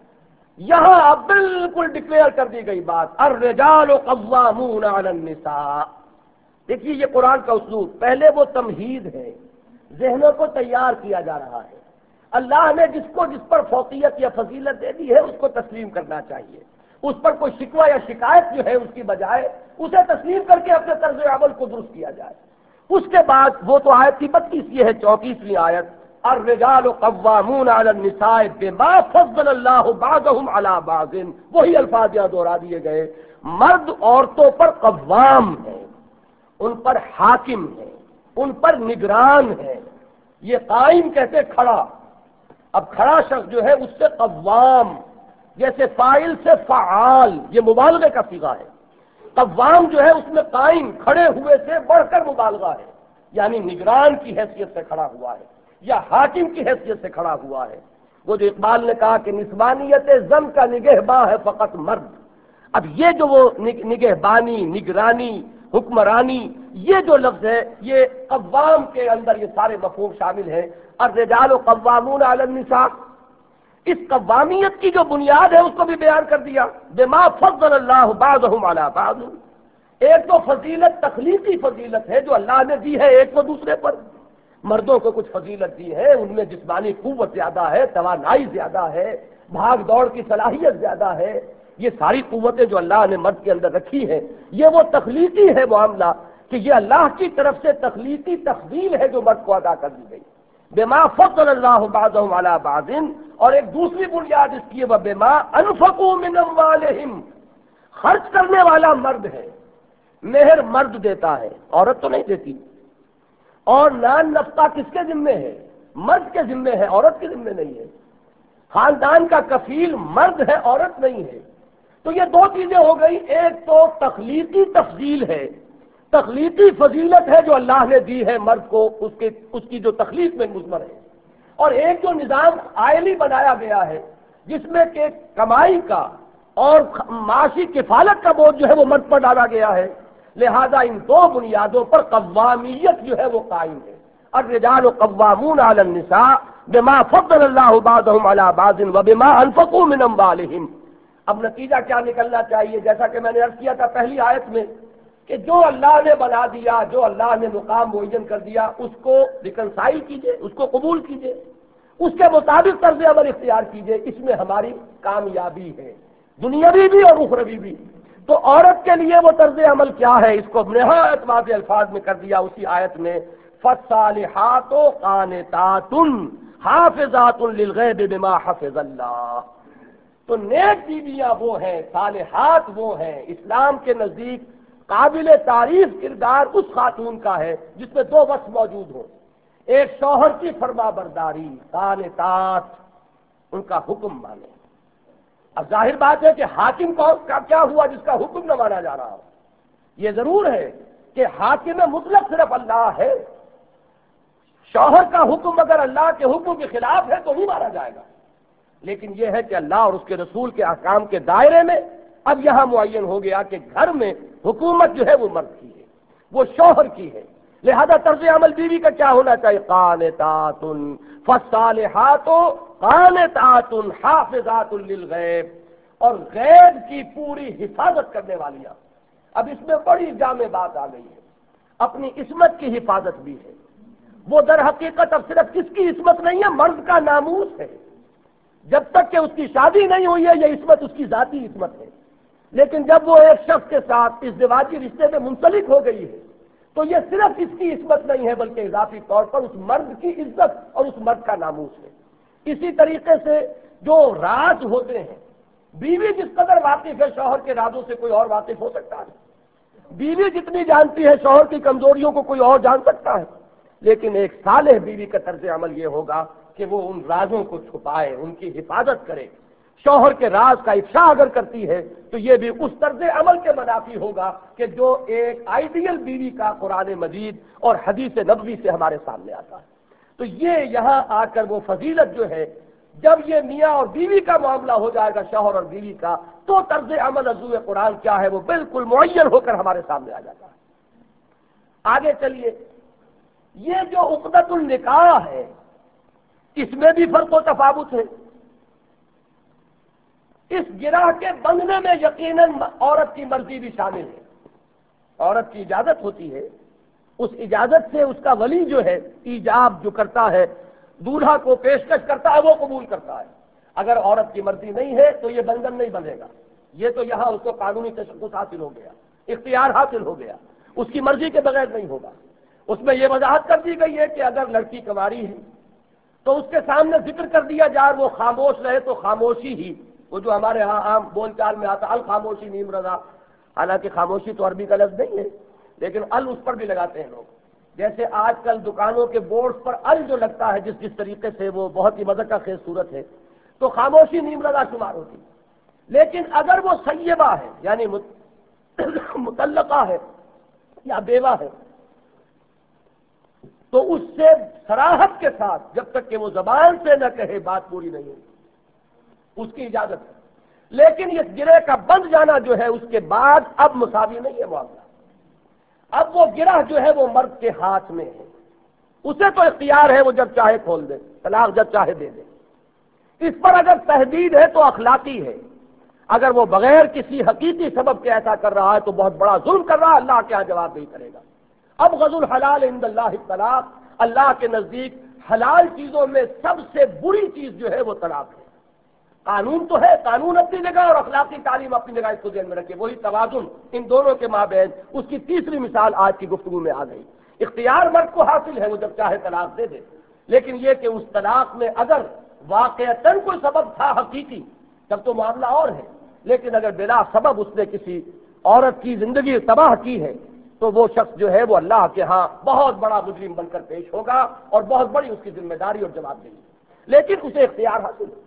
Speaker 1: یہاں اب بالکل ڈکلیئر کر دی گئی بات، الرجال قوامون علی النساء۔ دیکھیے یہ قرآن کا اسلوب، پہلے وہ تمہید ہے، ذہنوں کو تیار کیا جا رہا ہے۔ اللہ نے جس کو جس پر فوقیت یا فضیلت دے دی ہے اس کو تسلیم کرنا چاہیے، اس پر کوئی شکوہ یا شکایت جو ہے اس کی بجائے اسے تسلیم کر کے اپنے طرز عمل کو درست کیا جائے۔ اس کے بعد وہ تو آیت تھی بتیس، یہ ہے چونتیسویں آیت، الرجال قوامون علی النساء بما فضل اللہ بعضهم علی بعض، وہی الفاظ یہاں دوہرا دیے گئے، مرد عورتوں پر قوام ہے، ان پر حاکم ہے، ان پر نگران ہے۔ یہ قائم کہتے کھڑا، اب کھڑا شخص جو ہے اس سے قوام، جیسے فاعل سے فعال، یہ مبالغے کا صیغہ ہے۔ قوام جو ہے اس میں قائم، کھڑے ہوئے سے بڑھ کر مبالغہ ہے، یعنی نگران کی حیثیت سے کھڑا ہوا ہے یا حاکم کی حیثیت سے کھڑا ہوا ہے۔ وہ جو اقبال نے کہا کہ نسبانیت زن کا نگہباں ہے فقط مرد، اب یہ جو وہ نگہبانی، نگرانی، حکمرانی، یہ جو لفظ ہے یہ قوام کے اندر یہ سارے مفہوم شامل ہیں۔ الرجال قوامون علی النساء، اس قوامیت کی جو بنیاد ہے اس کو بھی بیان کر دیا، بما فضل اللہ بعضهم علی بعض۔ ایک تو فضیلت تخلیقی فضیلت ہے جو اللہ نے دی ہے ایک کو دوسرے پر، مردوں کو کچھ فضیلت دی ہے، ان میں جسمانی قوت زیادہ ہے، توانائی زیادہ ہے، بھاگ دوڑ کی صلاحیت زیادہ ہے، یہ ساری قوتیں جو اللہ نے مرد کے اندر رکھی ہیں، یہ وہ تخلیقی ہے معاملہ کہ یہ اللہ کی طرف سے تخلیقی تفضیل ہے جو مرد کو ادا کر دی گئی، بما فضل اللہ بعضهم علی بعض۔ اور ایک دوسری بنیاد اس کی ہے وبما انفقوا من اموالہم، خرچ کرنے والا مرد ہے، مہر مرد دیتا ہے، عورت تو نہیں دیتی، اور نان نفقہ کس کے ذمے ہے؟ مرد کے ذمے ہے، عورت کے ذمے نہیں ہے۔ خاندان کا کفیل مرد ہے، عورت نہیں ہے۔ تو یہ دو چیزیں ہو گئی، ایک تو تخلیقی تفضیل ہے، تخلیقی فضیلت ہے جو اللہ نے دی ہے مرد کو، اس کے اس کی جو تخلیق میں مضمر ہے، اور ایک جو نظام آئلی بنایا گیا ہے جس میں کہ کمائی کا اور معاشی کفالت کا بوجھ جو ہے وہ مرد پر ڈالا گیا ہے، لہذا ان دو بنیادوں پر قوامیت جو ہے وہ قائم ہے۔ الرجال قوامون علی النساء بما فضل اللہ بعضهم علی بعض وبما انفقوا من اموالہم۔ اب نتیجہ کیا نکلنا چاہیے؟ جیسا کہ میں نے عرض کیا تھا پہلی آیت میں کہ جو اللہ نے بنا دیا، جو اللہ نے مقام معین کر دیا، اس کو ریکنسائل کیجئے، اس کو قبول کیجئے، اس کے مطابق طرز عمل اختیار کیجئے، اس میں ہماری کامیابی ہے، دنیاوی بھی اور اخروی بھی۔ تو عورت کے لیے وہ طرز عمل کیا ہے، اس کو نہایت واضح الفاظ میں کر دیا اسی آیت میں، فالصالحات قانتات حافظات للغیب بما حفظ اللہ۔ تو نیک بیویاں وہ ہیں، صالحات وہ ہیں، اسلام کے نزدیک قابل تعریف کردار اس خاتون کا ہے جس میں دو وصف موجود ہوں، ایک شوہر کی فرما برداری، قانتات، ان کا حکم مانے۔ اب ظاہر بات ہے کہ حاکم کا کیا ہوا جس کا حکم نہ مانا جا رہا ہو؟ یہ ضرور ہے کہ حاکم مطلق صرف اللہ ہے، شوہر کا حکم اگر اللہ کے حکم کے خلاف ہے تو نہیں مانا جائے گا، لیکن یہ ہے کہ اللہ اور اس کے رسول کے احکام کے دائرے میں اب یہاں معین ہو گیا کہ گھر میں حکومت جو ہے وہ مرد کی ہے، وہ شوہر کی ہے، لہذا طرز عمل بیوی کا کیا ہونا چاہیے؟ قانتات فالصالحات قانتات حافظات للغیب، اور غیب کی پوری حفاظت کرنے والیاں۔ اب اس میں بڑی جامع بات آ گئی ہے، اپنی عصمت کی حفاظت بھی ہے۔ وہ در حقیقت اب صرف کس کی عصمت نہیں ہے، مرد کا ناموس ہے، جب تک کہ اس کی شادی نہیں ہوئی ہے یہ عصمت اس کی ذاتی عصمت ہے، لیکن جب وہ ایک شخص کے ساتھ اس ازدواجی رشتے میں منسلک ہو گئی ہے تو یہ صرف اس کی عصمت نہیں ہے بلکہ اضافی طور پر اس مرد کی عزت اور اس مرد کا ناموس ہے۔ اسی طریقے سے جو راز ہوتے ہیں، بیوی جس قدر واقف ہے شوہر کے رازوں سے کوئی اور واقف ہو سکتا ہے، بیوی جتنی جانتی ہے شوہر کی کمزوریوں کو کوئی اور جان سکتا ہے، لیکن ایک صالح بیوی کا طرز عمل یہ ہوگا کہ وہ ان رازوں کو چھپائے، ان کی حفاظت کرے۔ شوہر کے راز کا افشا اگر کرتی ہے تو یہ بھی اس طرز عمل کے منافی ہوگا کہ جو ایک آئیڈیل بیوی کا قرآن مجید اور حدیث نبوی سے ہمارے سامنے آتا ہے۔ تو یہ یہاں آ کر وہ فضیلت جو ہے، جب یہ میاں اور بیوی کا معاملہ ہو جائے گا، شوہر اور بیوی کا، تو طرز عمل حضور قرآن کیا ہے وہ بالکل معین ہو کر ہمارے سامنے آ جاتا ہے۔ آگے چلیے، یہ جو عقدۃ النکاح ہے اس میں بھی فرق و تفاوت ہے۔ اس گرہ کے بندنے میں یقیناً عورت کی مرضی بھی شامل ہے۔ عورت کی اجازت ہوتی ہے، اس اجازت سے اس کا ولی جو ہے ایجاب جو کرتا ہے، دولہا کو پیشکش کرتا ہے، وہ قبول کرتا ہے۔ اگر عورت کی مرضی نہیں ہے تو یہ بندھن نہیں بندھے گا۔ یہ تو یہاں اس کو قانونی تشخص حاصل ہو گیا، اختیار حاصل ہو گیا، اس کی مرضی کے بغیر نہیں ہوگا۔ اس میں یہ وضاحت کر دی گئی ہے کہ اگر لڑکی کنواری ہے تو اس کے سامنے ذکر کر دیا جائے وہ خاموش رہے تو خاموشی ہی، وہ جو ہمارے ہاں عام بول چال میں آتا الخاموشی نیم رضا، حالانکہ خاموشی تو عربی کا لفظ نہیں ہے لیکن ال اس پر بھی لگاتے ہیں لوگ۔ جیسے آج کل دکانوں کے بورڈ پر ال جو لگتا ہے جس جس طریقے سے وہ بہت ہی مذہق خیز صورت ہے، تو خاموشی نیم رضا شمار ہوتی۔ لیکن اگر وہ سیبہ ہے یعنی مطلقہ ہے یا بیوہ ہے تو اس سے صراحت کے ساتھ جب تک کہ وہ زبان سے نہ کہے بات پوری نہیں ہوگی، اس کی اجازت ہے۔ لیکن اس گرہ کا بند جانا جو ہے اس کے بعد اب مساوی نہیں ہے معاملہ۔ اب وہ گرہ جو ہے وہ مرد کے ہاتھ میں ہے، اسے تو اختیار ہے، وہ جب چاہے کھول دے، طلاق جب چاہے دے دے۔ اس پر اگر تحدید ہے تو اخلاقی ہے، اگر وہ بغیر کسی حقیقی سبب کے ایسا کر رہا ہے تو بہت بڑا ظلم کر رہا ہے، اللہ کیا جواب نہیں کرے گا۔ اب غض الحلال عند اللہ الطلاق، اللہ کے نزدیک حلال چیزوں میں سب سے بری چیز جو ہے وہ طلاق ہے۔ قانون تو ہے، قانون اپنی جگہ اور اخلاقی تعلیم اپنی جگہ، اس کو ذہن میں رکھے، وہی توازن ان دونوں کے مابین، اس کی تیسری مثال آج کی گفتگو میں آ گئی۔ اختیار مرد کو حاصل ہے، وہ جب چاہے طلاق دے دے، لیکن یہ کہ اس طلاق میں اگر واقعتاً کوئی سبب تھا حقیقی تب تو معاملہ اور ہے، لیکن اگر بلا سبب اس نے کسی عورت کی زندگی تباہ کی ہے تو وہ شخص جو ہے وہ اللہ کے ہاں بہت بڑا مجرم بن کر پیش ہوگا اور بہت بڑی اس کی ذمہ داری اور جواب دہی، لیکن اسے اختیار حاصل ہے۔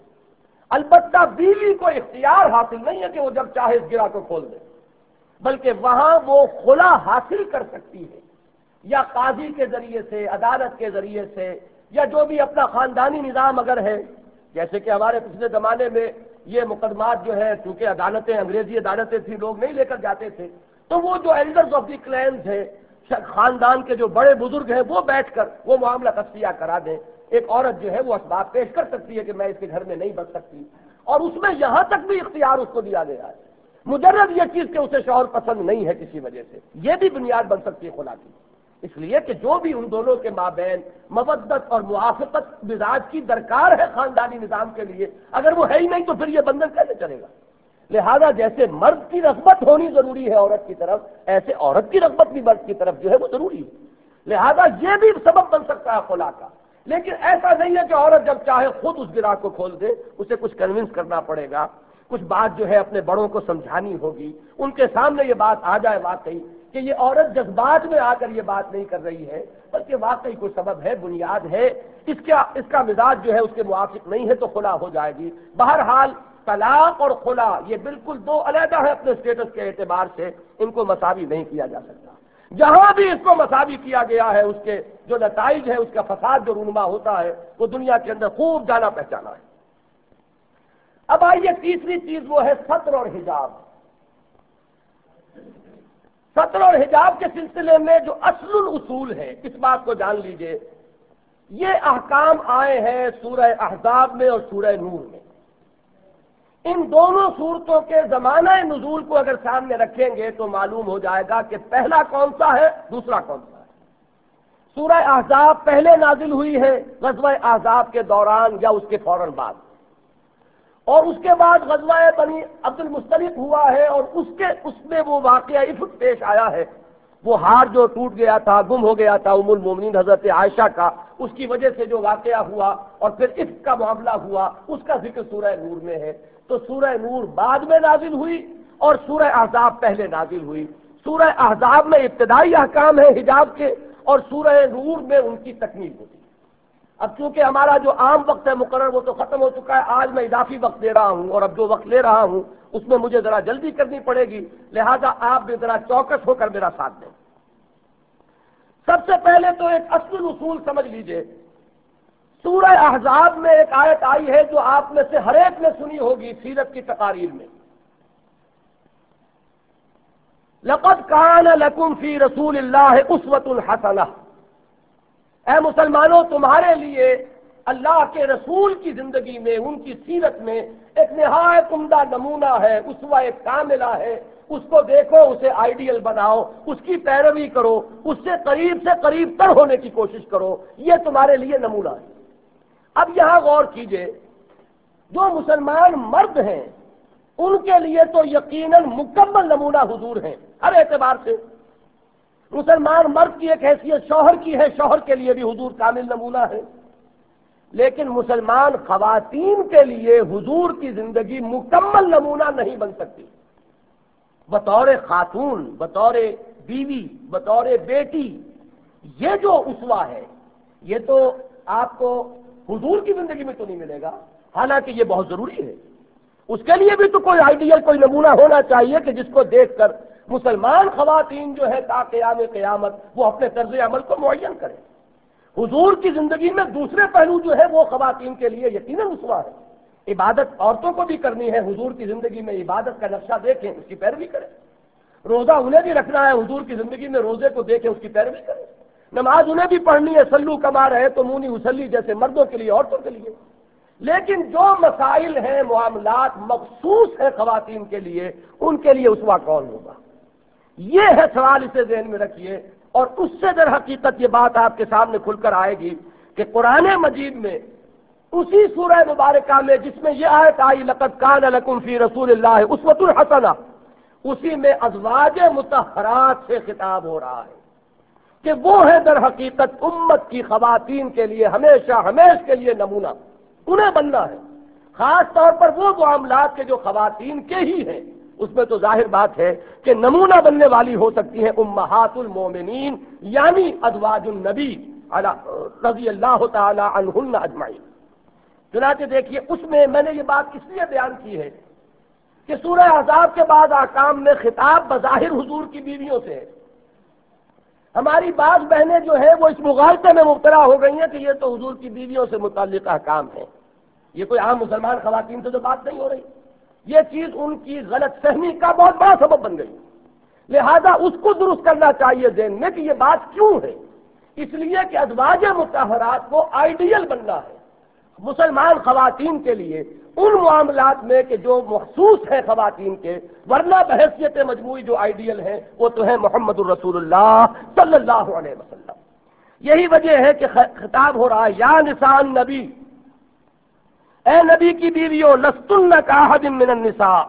Speaker 1: البتہ بیوی کو اختیار حاصل نہیں ہے کہ وہ جب چاہے اس گرہ کو کھول دے، بلکہ وہاں وہ خلا حاصل کر سکتی ہے، یا قاضی کے ذریعے سے، عدالت کے ذریعے سے، یا جو بھی اپنا خاندانی نظام اگر ہے، جیسے کہ ہمارے پچھلے زمانے میں یہ مقدمات جو ہے چونکہ عدالتیں انگریزی عدالتیں تھیں، لوگ نہیں لے کر جاتے تھے، تو وہ جو ایلڈرز آف دی کلینز ہے، خاندان کے جو بڑے بزرگ ہیں، وہ بیٹھ کر وہ معاملہ تصفیہ کرا دیں۔ ایک عورت جو ہے وہ اسباب پیش کر سکتی ہے کہ میں اس کے گھر میں نہیں بچ سکتی، اور اس میں یہاں تک بھی اختیار اس کو دیا گیا ہے، مجرد یہ چیز کہ اسے شوہر پسند نہیں ہے کسی وجہ سے، یہ بھی بنیاد بن سکتی ہے خلا کی۔ اس لیے کہ جو بھی ان دونوں کے مابین مودت اور موافقت مزاج کی درکار ہے خاندانی نظام کے لیے، اگر وہ ہے ہی نہیں تو پھر یہ بندھن کیسے چلے گا؟ لہذا جیسے مرد کی رغبت ہونی ضروری ہے عورت کی طرف، ایسے عورت کی رغبت بھی مرد کی طرف جو ہے وہ ضروری ہے۔ لہذا یہ بھی سبب بن سکتا ہے خلا کا، لیکن ایسا نہیں ہے کہ عورت جب چاہے خود اس گرہ کو کھول دے، اسے کچھ کنونس کرنا پڑے گا، کچھ بات جو ہے اپنے بڑوں کو سمجھانی ہوگی، ان کے سامنے یہ بات آ جائے واقعی کہ یہ عورت جذبات میں آ کر یہ بات نہیں کر رہی ہے بلکہ واقعی کوئی سبب ہے، بنیاد ہے، اس کا اس کا مزاج جو ہے اس کے موافق نہیں ہے تو خلا ہو جائے گی۔ بہرحال طلاق اور خلا یہ بالکل دو علیحدہ ہیں اپنے اسٹیٹس کے اعتبار سے، ان کو مساوی نہیں کیا جا سکتا۔ جہاں بھی اس کو مساوی کیا گیا ہے اس کے جو نتائج ہے، اس کا فساد جو رونما ہوتا ہے وہ دنیا کے اندر خوب جانا پہچانا ہے۔ اب آئیے تیسری چیز وہ ہے ستر اور حجاب۔ ستر اور حجاب کے سلسلے میں جو اصل الاصول ہے، اس بات کو جان لیجئے، یہ احکام آئے ہیں سورہ احزاب میں اور سورہ نور میں۔ ان دونوں صورتوں کے زمانہ نزول کو اگر سامنے رکھیں گے تو معلوم ہو جائے گا کہ پہلا کون سا ہے، دوسرا کون سا ہے۔ سورہ احزاب پہلے نازل ہوئی ہے غزوہ احزاب کے دوران یا اس کے فوراً بعد، اور اس کے بعد غزوہ بنی عبد المصطلق ہوا ہے، اور اس کے اس میں وہ واقعہ افک پیش آیا ہے، وہ ہار جو ٹوٹ گیا تھا، گم ہو گیا تھا ام المومنین حضرت عائشہ کا، اس کی وجہ سے جو واقعہ ہوا اور پھر افک کا معاملہ ہوا، اس کا ذکر سورہ نور میں ہے۔ تو سورہ نور بعد میں نازل ہوئی اور سورہ احزاب پہلے نازل ہوئی۔ سورہ احزاب میں ابتدائی احکام ہے حجاب کے، اور سورہ نور میں ان کی تکمیل ہوتی ہے۔ اب چونکہ ہمارا جو عام وقت ہے مقرر وہ تو ختم ہو چکا ہے، آج میں اضافی وقت دے رہا ہوں، اور اب جو وقت لے رہا ہوں اس میں مجھے ذرا جلدی کرنی پڑے گی، لہذا آپ بھی ذرا چوکس ہو کر میرا ساتھ دیں۔ سب سے پہلے تو ایک اصل اصول سمجھ لیجئے، سورہ احزاب میں ایک آیت آئی ہے جو آپ میں سے ہر ایک نے سنی ہوگی سیرت کی تقاریر میں، لقد کان لکم فی رسول اللہ اسوۃ حسنہ، اے مسلمانوں تمہارے لیے اللہ کے رسول کی زندگی میں، ان کی سیرت میں ایک نہایت عمدہ نمونہ ہے، اسوہ کاملہ ہے، اس کو دیکھو، اسے آئیڈیل بناؤ، اس کی پیروی کرو، اس سے قریب سے قریب تر ہونے کی کوشش کرو، یہ تمہارے لیے نمونہ ہے۔ اب یہاں غور کیجئے، جو مسلمان مرد ہیں ان کے لیے تو یقیناً مکمل نمونہ حضور ہیں ہر اعتبار سے۔ مسلمان مرد کی ایک حیثیت شوہر کی ہے، شوہر کے لیے بھی حضور کامل نمونہ ہے، لیکن مسلمان خواتین کے لیے حضور کی زندگی مکمل نمونہ نہیں بن سکتی۔ بطور خاتون، بطور بیوی، بطور بیٹی، یہ جو اسوہ ہے یہ تو آپ کو حضور کی زندگی میں تو نہیں ملے گا، حالانکہ یہ بہت ضروری ہے۔ اس کے لیے بھی تو کوئی آئیڈیل، کوئی نمونہ ہونا چاہیے کہ جس کو دیکھ کر مسلمان خواتین جو ہے تا قیام قیامت وہ اپنے طرز عمل کو معین کریں۔ حضور کی زندگی میں دوسرے پہلو جو ہے وہ خواتین کے لیے یقیناً اسوہ ہے۔ عبادت عورتوں کو بھی کرنی ہے، حضور کی زندگی میں عبادت کا نقشہ دیکھیں، اس کی پیروی کریں۔ روزہ انہیں بھی رکھنا ہے، حضور کی زندگی میں روزے کو دیکھیں، اس کی پیروی کریں۔ نماز انہیں بھی پڑھنی ہے، سلو کما رہے تو مونی اسلی، جیسے مردوں کے لیے عورتوں کے لیے۔ لیکن جو مسائل ہیں، معاملات مخصوص ہیں خواتین کے لیے، ان کے لیے اسوہ کون ہوگا؟ یہ ہے سوال، اسے ذہن میں رکھیے، اور اس سے در حقیقت یہ بات آپ کے سامنے کھل کر آئے گی کہ قرآن مجید میں اسی سورہ مبارکہ میں جس میں یہ آیت آئی لقد کان لکم فی رسول اللہ اسوۃ حسنہ، اسی میں ازواج مطہرات سے خطاب ہو رہا ہے کہ وہ ہے در حقیقت امت کی خواتین کے لیے ہمیشہ ہمیش کے لیے نمونہ، انہیں بننا ہے۔ خاص طور پر وہ معاملات کے جو خواتین کے ہی ہیں، اس میں تو ظاہر بات ہے کہ نمونہ بننے والی ہو سکتی ہیں امہات المومنین، یعنی ازواج النبی رضی اللہ تعالی عنہن اجمعین۔ چنانچہ دیکھیے، اس میں میں نے یہ بات اس لیے بیان کی ہے کہ سورہ احزاب کے بعد احکام میں خطاب بظاہر حضور کی بیویوں سے ہے۔ ہماری بعض بہنیں جو ہیں وہ اس مغالطے میں مبتلا ہو گئی ہیں کہ یہ تو حضور کی بیویوں سے متعلق احکام ہیں، یہ کوئی عام مسلمان خواتین سے تو بات نہیں ہو رہی۔ یہ چیز ان کی غلط فہمی کا بہت بڑا سبب بن گئی، لہذا اس کو درست کرنا چاہیے ذہن میں کہ یہ بات کیوں ہے۔ اس لیے کہ ازواج مطہرات کو آئیڈیل بننا ہے مسلمان خواتین کے لیے ان معاملات میں کہ جو مخصوص ہیں خواتین کے، ورنہ بحیثیت مجموعی جو آئیڈیل ہیں وہ تو ہے محمد الرسول اللہ صلی اللہ علیہ وسلم۔ یہی وجہ ہے کہ خطاب ہو رہا ہے یا نساء النبی، اے نبی کی بیویوں، لستن کاحد من النساء،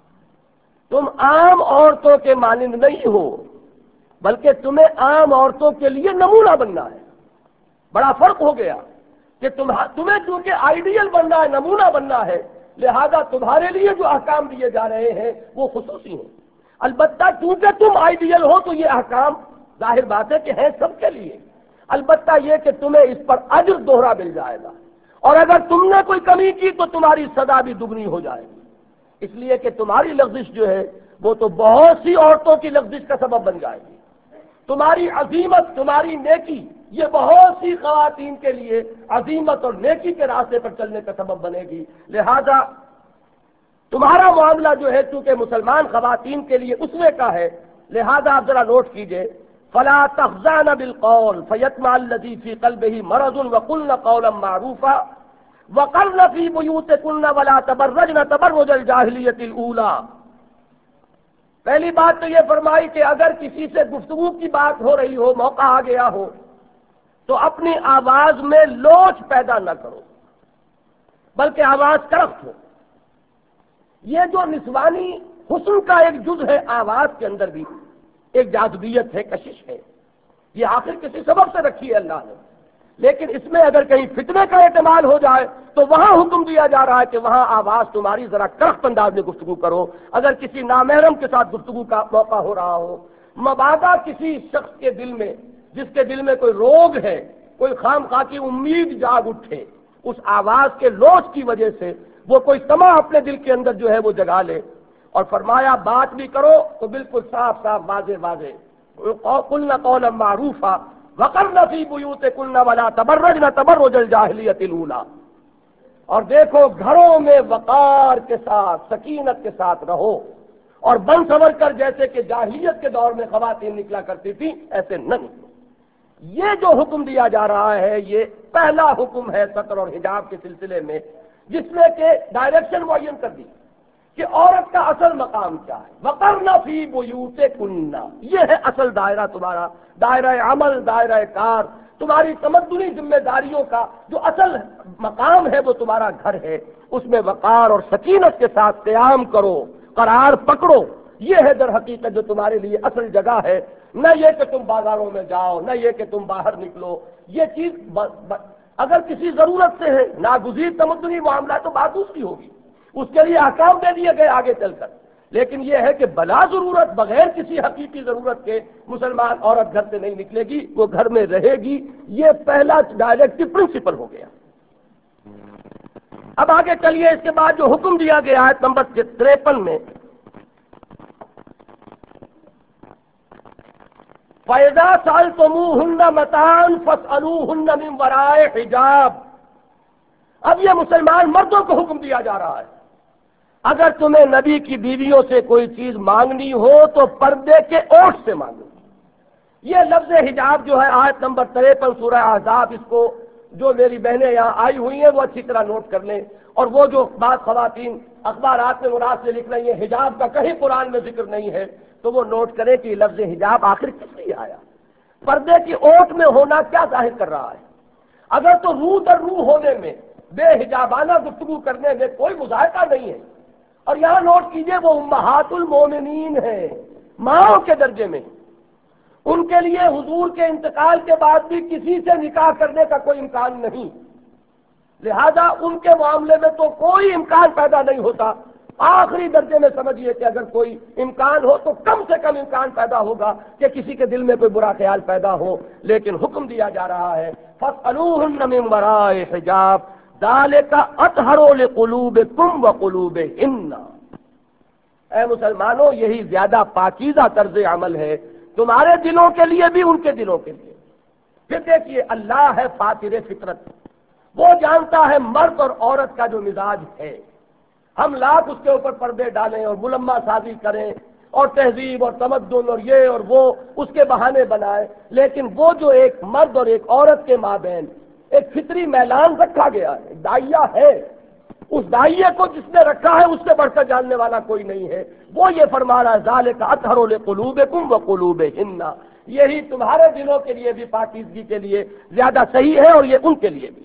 Speaker 1: تم عام عورتوں کے مانند نہیں ہو، بلکہ تمہیں عام عورتوں کے لیے نمونہ بننا ہے۔ بڑا فرق ہو گیا کہ تمہیں چونکہ آئیڈیل بننا ہے، نمونہ بننا ہے، لہذا تمہارے لیے جو احکام دیے جا رہے ہیں وہ خصوصی ہیں۔ البتہ چونکہ تم آئیڈیل ہو تو یہ احکام ظاہر بات ہے کہ ہیں سب کے لیے، البتہ یہ کہ تمہیں اس پر اجر دوہرا مل جائے گا، اور اگر تم نے کوئی کمی کی تو تمہاری سزا بھی دگنی ہو جائے گی، اس لیے کہ تمہاری لغزش جو ہے وہ تو بہت سی عورتوں کی لغزش کا سبب بن جائے گی۔ تمہاری عظیمت، تمہاری نیکی، یہ بہت سی خواتین کے لیے عظیمت اور نیکی کے راستے پر چلنے کا سبب بنے گی۔ لہذا تمہارا معاملہ جو ہے چونکہ مسلمان خواتین کے لیے اسوے کا ہے، لہذا آپ ذرا نوٹ کیجئے، فلا تخضعن بالقول فیطمع الذی فی قلبہ مرض وقلن قولا معروفا وقرن فی بیوتکن ولا تبرجن تبرج الجاہلیۃ الاولی۔ پہلی بات تو یہ فرمائی کہ اگر کسی سے گفتگو کی بات ہو رہی ہو، موقع آ گیا ہو، تو اپنی آواز میں لوچ پیدا نہ کرو، بلکہ آواز کرخت ہو۔ یہ جو نسوانی حسن کا ایک جز ہے، آواز کے اندر بھی ایک جاذبیت ہے، کشش ہے، یہ آخر کسی سبب سے رکھی ہے اللہ نے، لیکن اس میں اگر کہیں فتنے کا احتمال ہو جائے تو وہاں حکم دیا جا رہا ہے کہ وہاں آواز تمہاری ذرا کرخت انداز میں گفتگو کرو۔ اگر کسی نامحرم کے ساتھ گفتگو کا موقع ہو رہا ہو، مبادا کسی شخص کے دل میں جس کے دل میں کوئی روگ ہے، کوئی خام خواہ کی امید جاگ اٹھے، اس آواز کے لوچ کی وجہ سے وہ کوئی طمع اپنے دل کے اندر جو ہے وہ جگا لے، اور فرمایا بات بھی کرو تو بالکل صاف صاف واضح واضح، قلنا قولا معروفا وقرن فی بیوتکن ولا تبرجن تبرج الجاہلیۃ الاولی، اور دیکھو گھروں میں وقار کے ساتھ سکینت کے ساتھ رہو، اور بن سنور کر جیسے کہ جاہلیت کے دور میں خواتین نکلا کرتی تھی ایسے نہ نکلو۔ یہ جو حکم دیا جا رہا ہے یہ پہلا حکم ہے ستر اور حجاب کے سلسلے میں، جس میں کہ ڈائریکشن معین کر دی کہ عورت کا اصل مقام کیا ہے۔ وقرن فی بیوتکن، یہ ہے اصل دائرہ تمہارا، دائرہ عمل، دائرہ کار، تمہاری تمدنی ذمہ داریوں کا جو اصل مقام ہے وہ تمہارا گھر ہے، اس میں وقار اور سکینت کے ساتھ قیام کرو، قرار پکڑو، یہ ہے در حقیقت جو تمہارے لیے اصل جگہ ہے، نہ یہ کہ تم بازاروں میں جاؤ، نہ یہ کہ تم باہر نکلو۔ یہ چیز ب... ب... اگر کسی ضرورت سے ہے، ناگزیر تمدنی معاملہ تو بات دوسری ہوگی، اس کے لیے احکام دے دیے گئے آگے چل کر، لیکن یہ ہے کہ بلا ضرورت، بغیر کسی حقیقی ضرورت کے مسلمان عورت گھر سے نہیں نکلے گی، وہ گھر میں رہے گی، یہ پہلا ڈائریکٹو پرنسپل ہو گیا۔ اب آگے چلیے، اس کے بعد جو حکم دیا گیا آیت نمبر تریپن میں، فَإِذَا سَأَلْتُمُوهُنَّ مَتَاعًا فَاسْأَلُوهُنَّ مِنْ وَرَاءِ حِجَابٍ، اب یہ مسلمان مردوں کو حکم دیا جا رہا ہے، اگر تمہیں نبی کی بیویوں سے کوئی چیز مانگنی ہو تو پردے کے اوٹ سے مانگو۔ یہ لفظ حجاب جو ہے آیت نمبر تریپن سورہ احزاب، اس کو جو میری بہنیں یہاں آئی ہوئی ہیں وہ اچھی طرح نوٹ کر لیں، اور وہ جو بعض خواتین اخبارات میں مراد سے لکھ رہی ہیں حجاب کا کہیں قرآن میں ذکر نہیں ہے، تو وہ نوٹ کریں کہ لفظ حجاب آخر کس لیے آیا، پردے کی اوٹ میں ہونا کیا ظاہر کر رہا ہے۔ اگر تو روح در روح ہونے میں، بے حجابانہ گفتگو کرنے میں کوئی مذائقہ نہیں ہے، اور یہاں نوٹ کیجئے وہ امہات المومنین ہیں، ماؤں کے درجے میں، ان کے لیے حضور کے انتقال کے بعد بھی کسی سے نکاح کرنے کا کوئی امکان نہیں، لہذا ان کے معاملے میں تو کوئی امکان پیدا نہیں ہوتا۔ آخری درجے میں سمجھیے کہ اگر کوئی امکان ہو تو کم سے کم امکان پیدا ہوگا کہ کسی کے دل میں کوئی برا خیال پیدا ہو، لیکن حکم دیا جا رہا ہے فَاسْأَلُوهُنَّ مِنْ وَرَاءِ حِجَابٍ ذَلِكَ أَطْهَرُ لِقُلُوبِكُمْ وَقُلُوبِهِنَّ، اے مسلمانوں یہی زیادہ پاکیزہ طرز عمل ہے تمہارے دلوں کے لیے بھی، ان کے دلوں کے لیے۔ پھر دیکھیے اللہ ہے فاطر فطرت، وہ جانتا ہے مرد اور عورت کا جو مزاج ہے، ہم لاکھ اس کے اوپر پردے ڈالیں اور ملمہ سازی کریں اور تہذیب اور تمدن اور یہ اور وہ اس کے بہانے بنائے، لیکن وہ جو ایک مرد اور ایک عورت کے مابین ایک فطری میلان رکھا گیا ہے، دائیا ہے، اس دائیے کو جس نے رکھا ہے اس سے بڑھ کر جاننے والا کوئی نہیں ہے، وہ یہ فرما رہا ہے ذالک اطہر لقلوبکم وقلوبہن، یہی تمہارے دلوں کے لیے بھی پاکیزگی کے لیے زیادہ صحیح ہے اور یہ ان کے لیے بھی۔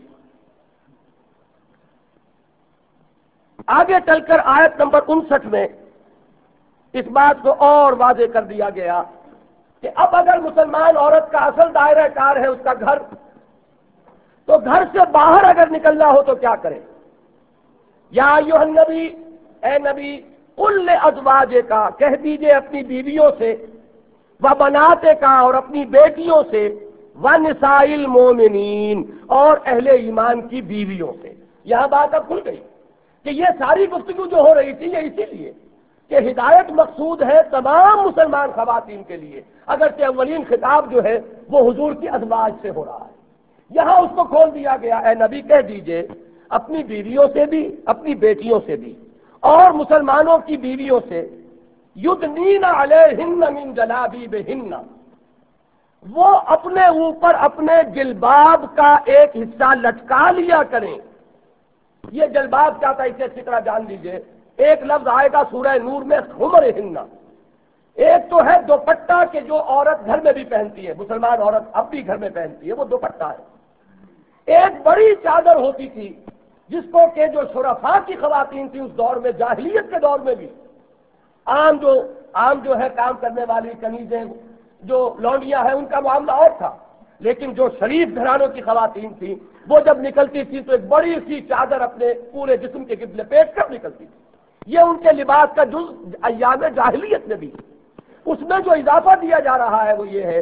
Speaker 1: آگے چل کر آیت نمبر انسٹھ میں اس بات کو اور واضح کر دیا گیا کہ اب اگر مسلمان عورت کا اصل دائرہ کار ہے اس کا گھر، تو گھر سے باہر اگر نکلنا ہو تو کیا کرے۔ یا ایھا النبی، اے نبی، قل لازواجک، کہہ دیجئے اپنی بیویوں سے، وبناتک، اور اپنی بیٹیوں سے، ونساء المومنین، اور اہل ایمان کی بیویوں سے۔ یہاں بات اب کھل گئی کہ یہ ساری گفتگو جو ہو رہی تھی یہ اسی لیے کہ ہدایت مقصود ہے تمام مسلمان خواتین کے لیے، اگرچہ اولین خطاب جو ہے وہ حضور کی ازواج سے ہو رہا ہے، یہاں اس کو کھول دیا گیا، اے نبی کہہ دیجئے اپنی بیویوں سے بھی، اپنی بیٹیوں سے بھی، اور مسلمانوں کی بیویوں سے، یدنین علیہن من جلابیبہن، وہ اپنے اوپر اپنے جلباب کا ایک حصہ لٹکا لیا کریں۔ یہ جلباب کیا تھا اسے اچھی طرح جان لیجئے، ایک لفظ آئے گا سورہ نور میں خمرہن، ایک تو ہے دوپٹہ کہ جو عورت گھر میں بھی پہنتی ہے، مسلمان عورت اب بھی گھر میں پہنتی ہے، وہ دوپٹہ ہے۔ ایک بڑی چادر ہوتی تھی جس کو کہ جو شرفاء کی خواتین تھی اس دور میں، جاہلیت کے دور میں بھی، عام جو عام جو ہے کام کرنے والی کنیزیں جو لونڈیاں ہیں ان کا معاملہ اور تھا، لیکن جو شریف گھرانوں کی خواتین تھیں وہ جب نکلتی تھی تو ایک بڑی سی چادر اپنے پورے جسم کے گرد لپیٹ کر نکلتی تھی۔ یہ ان کے لباس کا جز ایام جاہلیت میں بھی۔ اس میں جو اضافہ دیا جا رہا ہے وہ یہ ہے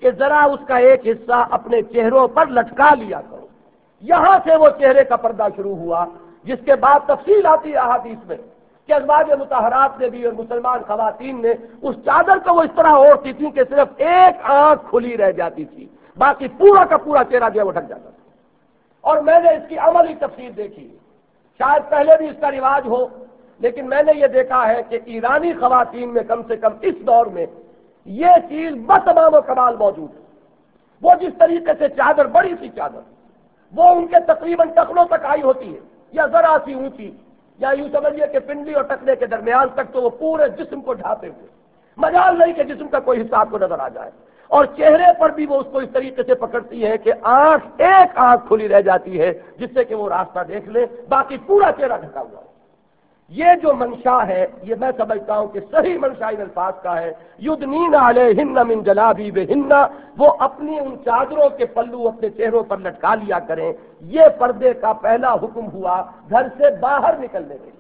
Speaker 1: کہ ذرا اس کا ایک حصہ اپنے چہروں پر لٹکا لیا کرو۔ یہاں سے وہ چہرے کا پردہ شروع ہوا، جس کے بعد تفصیل آتی ہے احادیث میں کہ ازواج مطہرات نے بھی اور مسلمان خواتین نے اس چادر کو وہ اس طرح اوڑھتی تھیں کہ صرف ایک آنکھ کھلی رہ جاتی تھی، باقی پورا کا پورا چہرہ جو ہے وہ ڈھک جاتا تھا۔ اور میں نے اس کی عملی تفصیل دیکھی، شاید پہلے بھی اس کا رواج ہو، لیکن میں نے یہ دیکھا ہے کہ ایرانی خواتین میں کم سے کم اس دور میں یہ چیز بتمام و کمال موجود ہے۔ وہ جس طریقے سے چادر، بڑی سی چادر، وہ ان کے تقریباً ٹخنوں تک آئی ہوتی ہے یا ذرا سی اونچی، یا یوں سمجھیے کہ پنڈلی اور ٹخنے کے درمیان تک، تو وہ پورے جسم کو ڈھانپے ہوئے، مجال نہیں کہ جسم کا کوئی حصہ آپ کو نظر آ جائے۔ اور چہرے پر بھی وہ اس کو اس طریقے سے پکڑتی ہے کہ آنکھ، ایک آنکھ کھلی رہ جاتی ہے جس سے کہ وہ راستہ دیکھ لے، باقی پورا چہرہ ڈھکا ہوا ہے۔ یہ جو منشا ہے، یہ میں سمجھتا ہوں کہ صحیح منشا ان الفاظ کا ہے، یدنین علیہن من جلابیبہن، وہ اپنی ان چادروں کے پلو اپنے چہروں پر لٹکا لیا کریں۔ یہ پردے کا پہلا حکم ہوا گھر سے باہر نکلنے کے لیے۔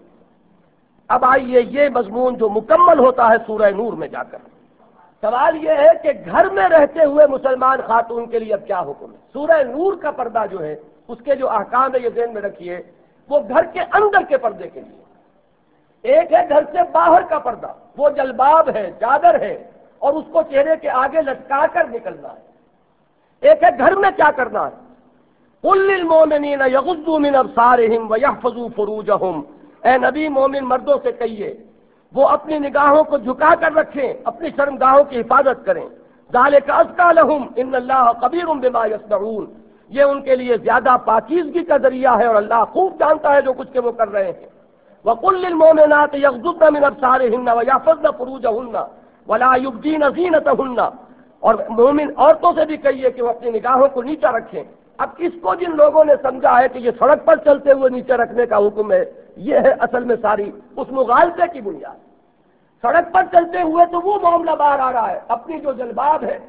Speaker 1: اب آئیے یہ مضمون جو مکمل ہوتا ہے سورہ نور میں جا کر، سوال یہ ہے کہ گھر میں رہتے ہوئے مسلمان خاتون کے لیے اب کیا حکم ہے؟ سورہ نور کا پردہ جو ہے اس کے جو احکام ہے یہ ذہن میں رکھیے، وہ گھر کے اندر کے پردے کے لیے۔ ایک ہے گھر سے باہر کا پردہ، وہ جلباب ہے، چادر ہے، اور اس کو چہرے کے آگے لٹکا کر نکلنا ہے۔ ایک ہے گھر میں کیا کرنا ہے۔ قل للمؤمنین یغضوا من ابصارہم ویحفظوا فروجہم، اے نبی مومن مردوں سے کہیے وہ اپنی نگاہوں کو جھکا کر رکھیں، اپنی شرمگاہوں کی حفاظت کریں۔ ذالک ازکی لہم ان اللہ خبیر بما یصنعون، یہ ان کے لیے زیادہ پاکیزگی کا ذریعہ ہے اور اللہ خوب جانتا ہے جو کچھ کہ وہ کر رہے ہیں۔ وَقُلْ لِلْمُؤْمِنَاتِ يَغْضُضْنَ مِنْ أَبْصَارِهِنَّ وَيَحْفَظْنَ فُرُوجَهُنَّ وَلَا يُبْدِينَ زِينَتَهُنَّ، اور مومن عورتوں سے بھی کہیے کہ وہ اپنی نگاہوں کو نیچا رکھیں۔ اب اس کو جن لوگوں نے سمجھا ہے کہ یہ سڑک پر چلتے ہوئے نیچے رکھنے کا حکم ہے، یہ ہے اصل میں ساری اس مغالطے کی بنیاد۔ سڑک پر چلتے ہوئے تو وہ معاملہ باہر آ رہا ہے، اپنی جو جلباب ہے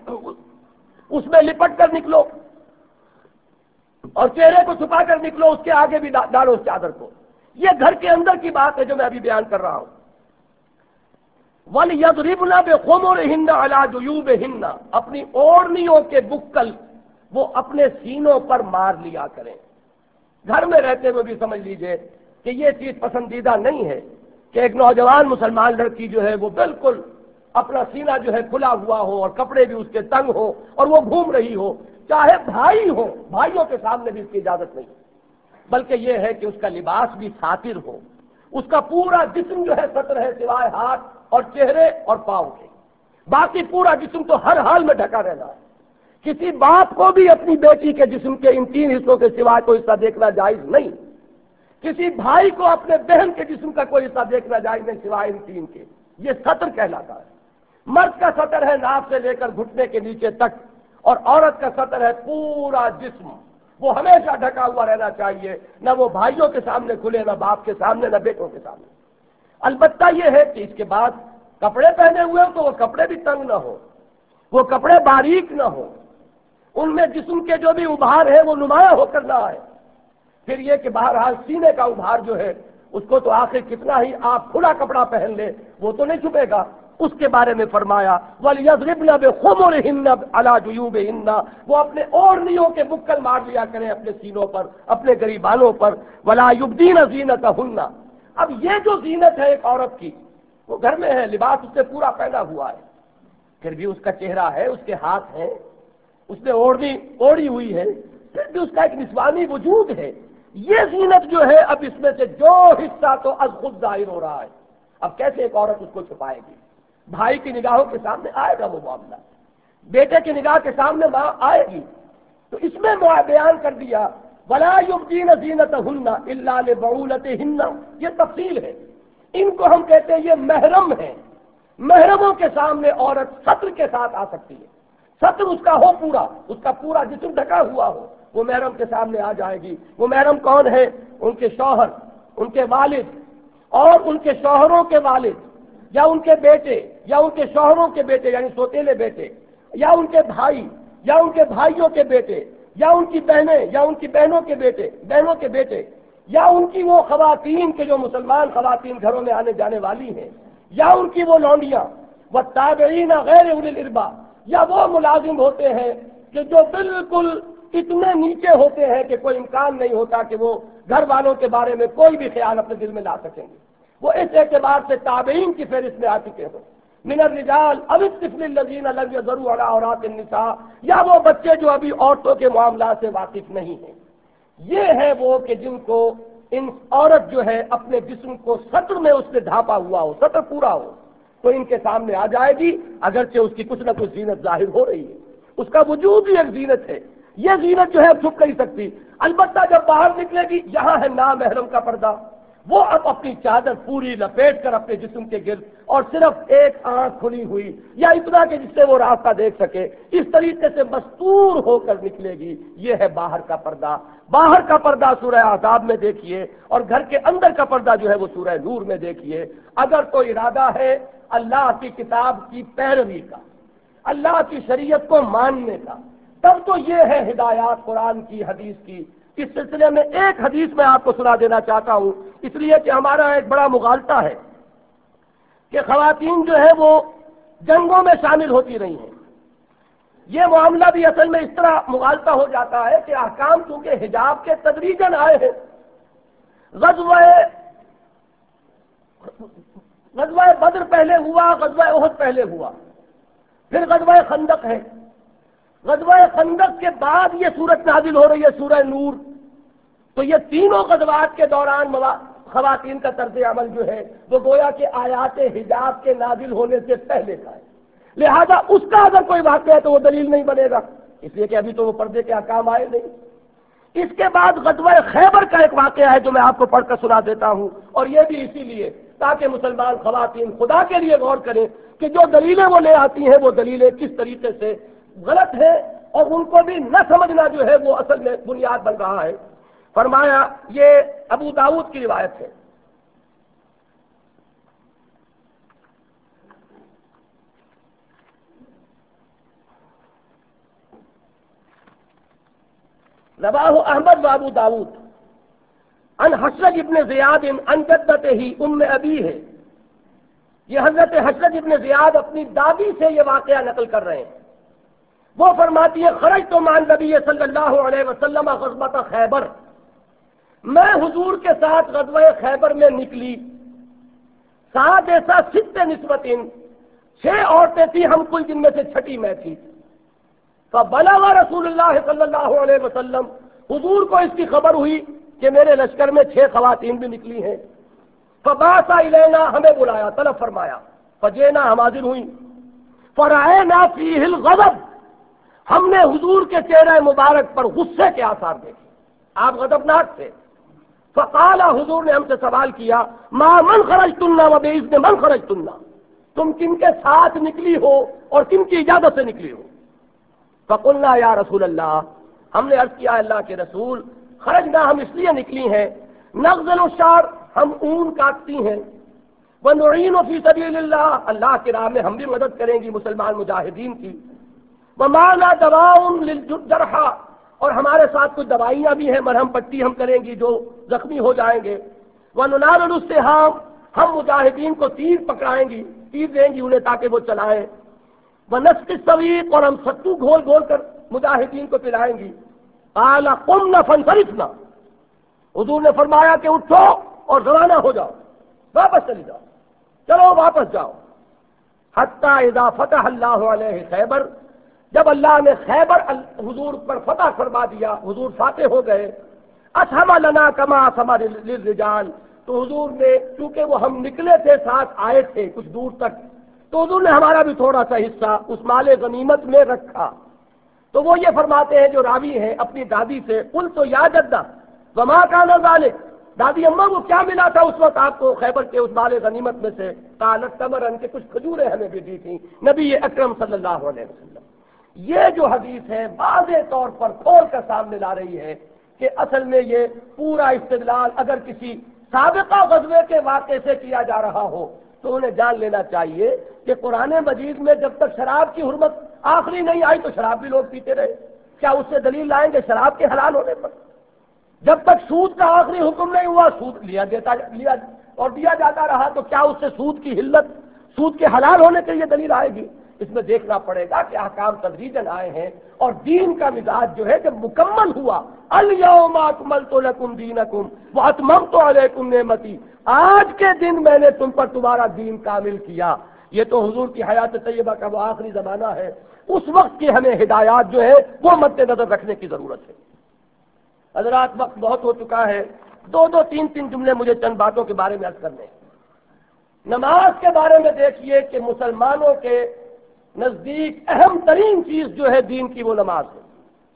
Speaker 1: اس میں لپٹ کر نکلو اور چہرے کو چھپا کر نکلو، اس کے آگے بھی ڈالو اس چادر کو۔ یہ گھر کے اندر کی بات ہے جو میں ابھی بیان کر رہا ہوں۔ وَلْيَضْرِبْنَ بِخُمُرِهِنَّ عَلَى جُيُوبِهِنَّ، اپنی اوڑھنیوں کے بکل وہ اپنے سینوں پر مار لیا کریں۔ گھر میں رہتے ہوئے بھی سمجھ لیجئے کہ یہ چیز پسندیدہ نہیں ہے کہ ایک نوجوان مسلمان لڑکی جو ہے وہ بالکل اپنا سینہ جو ہے کھلا ہوا ہو اور کپڑے بھی اس کے تنگ ہو اور وہ گھوم رہی ہو، چاہے بھائی ہو، بھائیوں کے سامنے بھی اس کی اجازت نہیں، بلکہ یہ ہے کہ اس کا لباس بھی ساتر ہو، اس کا پورا جسم جو ہے ستر ہے سوائے ہاتھ اور چہرے اور پاؤں کے، باقی پورا جسم تو ہر حال میں ڈھکا رہنا ہے۔ کسی باپ کو بھی اپنی بیٹی کے جسم کے ان تین حصوں کے سوائے کوئی حصہ دیکھنا جائز نہیں، کسی بھائی کو اپنے بہن کے جسم کا کوئی حصہ دیکھنا جائز نہیں سوائے ان تین کے۔ یہ سطر کہلاتا ہے۔ مرد کا سطر ہے ناف سے لے کر گھٹنے کے نیچے تک، اور عورت کا سطر ہے پورا جسم، وہ ہمیشہ ڈھکا ہوا رہنا چاہیے، نہ وہ بھائیوں کے سامنے کھلے، نہ باپ کے سامنے، نہ بیٹوں کے سامنے۔ البتہ یہ ہے کہ اس کے بعد کپڑے پہنے ہوئے تو وہ کپڑے بھی تنگ نہ ہو، وہ کپڑے باریک نہ ہو، ان میں جسم کے جو بھی ابھار ہے وہ نمایاں ہو کر نہ آئے۔ پھر یہ کہ بہرحال سینے کا ابھار جو ہے اس کو تو آخر کتنا ہی آپ کھلا کپڑا پہن لیں وہ تو نہیں چھپے گا، اس کے بارے میں فرمایا وَلْيَضْرِبْنَ بِخُمُرِهِنَّ عَلَى جُيُوبِهِنَّ، وہ اپنے اوڑھنیوں کے بکل مار لیا کریں اپنے سینوں پر، اپنے گریبانوں پر، وَلَا يُبْدِينَ زِينَتَهُنَّ۔ اب یہ جو زینت ہے ایک عورت کی، وہ گھر میں ہے، لباس اس سے پورا پہنا ہوا ہے، پھر بھی اس کا چہرہ ہے، اس کے ہاتھ ہیں، اس نے اوڑھنی اوڑھی ہوئی ہے، پھر بھی اس کا ایک نسوانی وجود ہے۔ یہ زینت جو ہے اب اس میں سے جو حصہ تو از خود ظاہر ہو رہا ہے، اب کیسے ایک عورت اس کو چھپائے گی؟ بھائی کی نگاہوں کے سامنے آئے گا وہ معاملہ، بیٹے کی نگاہ کے سامنے ماں آئے گی، تو اس میں بیان کر دیا وَلَا يُبْدِينَ زِينَتَهُنَّ إِلَّا لِبُعُولَتِهِنَّ، یہ تفصیل ہے، ان کو ہم کہتے ہیں یہ محرم ہیں۔ محرموں کے سامنے عورت ستر کے ساتھ آ سکتی ہے، ستر اس کا ہو پورا، اس کا پورا جسم ڈھکا ہوا ہو، وہ محرم کے سامنے آ جائے گی۔ وہ محرم کون ہے؟ ان کے شوہر، ان کے والد اور ان کے شوہروں کے والد، یا ان کے بیٹے، یا ان کے شوہروں کے بیٹے یعنی سوتیلے بیٹے، یا ان کے بھائی، یا ان کے بھائیوں کے بیٹے، یا ان کی بہنیں، یا ان کی بہنوں کے بیٹے بہنوں کے بیٹے، یا ان کی وہ خواتین کے جو مسلمان خواتین گھروں میں آنے جانے والی ہیں، یا ان کی وہ لونڈیاں، والتابعین غیر اولی الاربا،
Speaker 2: یا وہ ملازم ہوتے ہیں کہ جو بالکل اتنے نیچے ہوتے ہیں کہ کوئی امکان نہیں ہوتا کہ وہ گھر والوں کے بارے میں کوئی بھی خیال اپنے دل میں لا سکیں گے، وہ اس اعتبار سے تابعین کی فہرست میں آ چکے ہوں۔ من الرجال او الطفل الذین لم یظہروا علی عورات النساء، یا وہ بچے جو ابھی عورتوں کے معاملات سے واقف نہیں ہیں، یہ ہے وہ کہ جن کو ان عورت جو ہے اپنے جسم کو سطر میں اس نے ڈھانپا ہوا ہو، سطر پورا ہو، تو ان کے سامنے آ جائے گی، اگرچہ اس کی کچھ نہ کچھ زینت ظاہر ہو رہی ہے، اس کا وجود ہی ایک زینت ہے، یہ زینت جو ہے اب چھپ نہیں سکتی۔ البتہ جب باہر نکلے گی، یہاں ہے نامحرم کا پردہ، وہ اب اپنی چادر پوری لپیٹ کر اپنے جسم کے گرد اور صرف ایک آنکھ کھلی ہوئی یا اتنا کہ جس سے وہ راستہ دیکھ سکے، اس طریقے سے مستور ہو کر نکلے گی، یہ ہے باہر کا پردہ۔ باہر کا پردہ سورہ احزاب میں دیکھیے، اور گھر کے اندر کا پردہ جو ہے وہ سورہ نور میں دیکھیے۔ اگر تو ارادہ ہے اللہ کی کتاب کی پیروی کا، اللہ کی شریعت کو ماننے کا، تب تو یہ ہے ہدایات قرآن کی، حدیث کی۔ اس سلسلے میں ایک حدیث میں آپ کو سنا دینا چاہتا ہوں، اس لیے کہ ہمارا ایک بڑا مغالطہ ہے کہ خواتین جو ہے وہ جنگوں میں شامل ہوتی رہی ہیں۔ یہ معاملہ بھی اصل میں اس طرح مغالطہ ہو جاتا ہے کہ احکام چونکہ حجاب کے تدریجاً آئے ہیں، غزوہ غزوہ بدر پہلے ہوا، غزوہ احد پہلے ہوا، پھر غزوہ خندق ہے، غزوہ خندق کے بعد یہ سورت نازل ہو رہی ہے سورہ نور۔ تو یہ تینوں غزوات کے دوران خواتین کا طرز عمل جو ہے وہ گویا کہ آیات حجاب کے نازل ہونے سے پہلے کا ہے، لہذا اس کا اگر کوئی واقعہ ہے تو وہ دلیل نہیں بنے گا، اس لیے کہ ابھی تو وہ پردے کے احکام آئے نہیں۔ اس کے بعد غزوہ خیبر کا ایک واقعہ ہے جو میں آپ کو پڑھ کر سنا دیتا ہوں، اور یہ بھی اسی لیے تاکہ مسلمان خواتین خدا کے لیے غور کریں کہ جو دلیلیں وہ لے آتی ہیں وہ دلیلیں کس طریقے سے غلط ہے، اور ان کو بھی نہ سمجھنا جو ہے وہ اصل میں بنیاد بن رہا ہے۔ فرمایا، یہ ابو داؤد کی روایت ہے، رواہ احمد و ابو داؤد ان حشرج ابن زیاد ان جدتہ ام ابی ہے۔ یہ حضرت حشرج ابن زیاد اپنی دادی سے یہ واقعہ نقل کر رہے ہیں۔ وہ فرماتی ہے، خرجت مع النبی صلی اللہ علیہ وسلم غزوۃ خیبر، میں حضور کے ساتھ غزوہ خیبر میں نکلی، ساتھ ایسا ست نسبت، چھ عورتیں تھیں ہم کل، جن میں سے چھٹی میں تھی۔ فبلغ رسول اللہ صلی اللہ علیہ وسلم، حضور کو اس کی خبر ہوئی کہ میرے لشکر میں چھ خواتین بھی نکلی ہیں۔ فبعث الینا، ہمیں بلایا، طلب فرمایا، فجئنا، ہم حاضر ہوئیں۔ فرأینا فیہ الغضب، ہم نے حضور کے چہرہ مبارک پر غصے کے آثار دیکھے، آپ غضبناک تھے۔ فقال، حضور نے ہم سے سوال کیا، ما من خرجتن و بإذن من خرجتن، تم کن کے ساتھ نکلی ہو اور کن کی اجازت سے نکلی ہو؟ فقلنا یا رسول اللہ، ہم نے عرض کیا اللہ کے رسول، خرجنا، ہم اس لیے نکلی ہیں، نغزل الشعر، ہم اون کاٹتی ہیں، ونعین فی سبیل اللہ، اللہ کی راہ میں ہم بھی مدد کریں گی مسلمان مجاہدین کی، ومعنا دواء للجرحى، اور ہمارے ساتھ کچھ دوائیاں بھی ہیں، مرہم پٹی ہم کریں گی جو زخمی ہو جائیں گے، وننال السہام، ہم مجاہدین کو تیر پکڑائیں گی، تیر دیں گی انہیں تاکہ وہ چلائیں، ونسقی السویق، اور ہم ستو گھول گھول کر مجاہدین کو پلائیں گی۔ قال قمنا فانصرفنا، حضور نے فرمایا کہ اٹھو اور روانہ ہو جاؤ، واپس چلی جاؤ، چلو واپس جاؤ۔ حتی اذا فتح اللہ علیہ خیبر، جب اللہ نے خیبر حضور پر فتح فرما دیا، حضور فاتح ہو گئے، اسہم لنا کما اسہم للرجال، تو حضور نے، چونکہ وہ ہم نکلے تھے ساتھ آئے تھے کچھ دور تک، تو حضور نے ہمارا بھی تھوڑا سا حصہ اس مال غنیمت میں رکھا۔ تو وہ یہ فرماتے ہیں جو راوی ہیں اپنی دادی سے، قلت یا جدہ وما کان ذلک، دادی اماں وہ کیا ملا تھا اس وقت آپ کو خیبر کے اس مال غنیمت میں سے؟ قالت تمرن، کے کچھ کھجوریں ہمیں بھی دی تھیں نبی اکرم صلی اللہ علیہ وسلم۔ یہ جو حدیث ہے واضح طور پر کھول کر سامنے لا رہی ہے کہ اصل میں یہ پورا استدلال اگر کسی سابقہ غزوے کے واقعے سے کیا جا رہا ہو تو انہیں جان لینا چاہیے کہ قرآن مجید میں جب تک شراب کی حرمت آخری نہیں آئی تو شراب بھی لوگ پیتے رہے، کیا اس سے دلیل لائیں گے شراب کے حلال ہونے پر؟ جب تک سود کا آخری حکم نہیں ہوا، سود لیا دیتا لیا اور دیا جاتا رہا، تو کیا اس سے سود کی حلت، سود کے حلال ہونے کے لیے دلیل آئے گی؟ اس میں دیکھنا پڑے گا کہ احکام تدریجاً آئے ہیں اور دین کا مزاج جو ہے جب مکمل ہوا، الیوم اکملت لکم دینکم واتممت علیکم نعمتی، آج کے دن میں نے تم پر تمہارا دین کامل کیا۔ یہ تو حضور کی حیات طیبہ کا وہ آخری زمانہ ہے، اس وقت کی ہمیں ہدایات جو ہے وہ مد نظر رکھنے کی ضرورت ہے۔ حضرات وقت بہت ہو چکا ہے، دو دو تین تین جملے مجھے چند باتوں کے بارے میں عرض کرنے ہیں۔ نماز کے بارے میں دیکھیے کہ مسلمانوں کے نزدیک اہم ترین چیز جو ہے دین کی وہ نماز ہے۔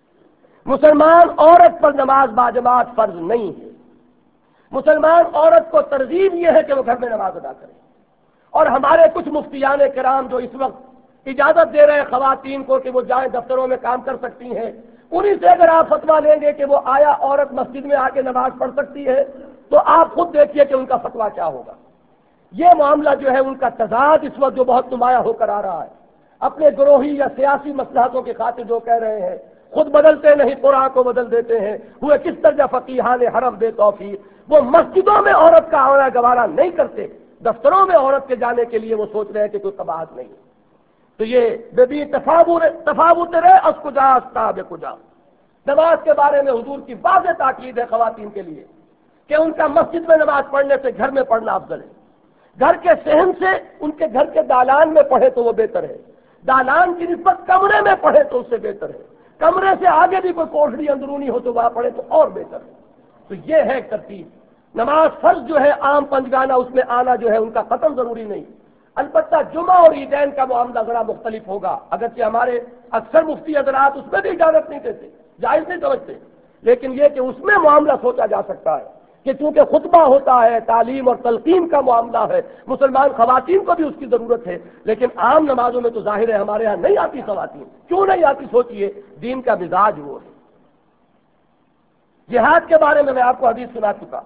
Speaker 2: مسلمان عورت پر نماز باجماعت فرض نہیں ہے۔ مسلمان عورت کو ترغیب یہ ہے کہ وہ گھر میں نماز ادا کرے، اور ہمارے کچھ مفتیان کرام جو اس وقت اجازت دے رہے خواتین کو کہ وہ جائیں دفتروں میں کام کر سکتی ہیں، انہی سے اگر آپ فتویٰ لیں گے کہ وہ آیا عورت مسجد میں آ کے نماز پڑھ سکتی ہے تو آپ خود دیکھیے کہ ان کا فتویٰ کیا ہوگا۔ یہ معاملہ جو ہے ان کا تضاد اس وقت جو بہت نمایاں ہو کر آ رہا ہے، اپنے گروہی یا سیاسی مصلحتوں کی خاطر جو کہہ رہے ہیں، خود بدلتے نہیں قرآن کو بدل دیتے ہیں، ہوئے کس طرح فقیہان حرم بے توفیق، وہ مسجدوں میں عورت کا آنا گوارا نہیں کرتے، دفتروں میں عورت کے جانے کے لیے وہ سوچ رہے ہیں کہ کوئی قباحت نہیں۔ تو یہ بے بی تفاوت رہے اس کجا استاب کجا۔ نماز کے بارے میں حضور کی واضح تاکید ہے خواتین کے لیے کہ ان کا مسجد میں نماز پڑھنے سے گھر میں پڑھنا افضل ہے۔ گھر کے صحن سے ان کے گھر کے دالان میں پڑھے تو وہ بہتر ہے، دالان کی نسبت کمرے میں پڑھے تو اس سے بہتر ہے، کمرے سے آگے بھی کوئی کوٹڑی اندرونی ہو تو وہاں پڑھے تو اور بہتر ہے۔ تو یہ ہے ترتیب۔ نماز فرض جو ہے عام پنجگانہ اس میں آنا جو ہے ان کا قطعاً ضروری نہیں، البتہ جمعہ اور عیدین کا معاملہ ذرا مختلف ہوگا، اگرچہ ہمارے اکثر مفتی حضرات اس میں بھی اجازت نہیں دیتے، جائز نہیں سمجھتے، لیکن یہ کہ اس میں معاملہ سوچا جا سکتا ہے کہ چونکہ خطبہ ہوتا ہے، تعلیم اور تلقین کا معاملہ ہے، مسلمان خواتین کو بھی اس کی ضرورت ہے، لیکن عام نمازوں میں تو ظاہر ہے ہمارے ہاں نہیں آتی خواتین۔ کیوں نہیں آتی سوچئے، دین کا مزاج وہ ہے۔ جہاد کے بارے میں میں آپ کو حدیث سنا چکا۔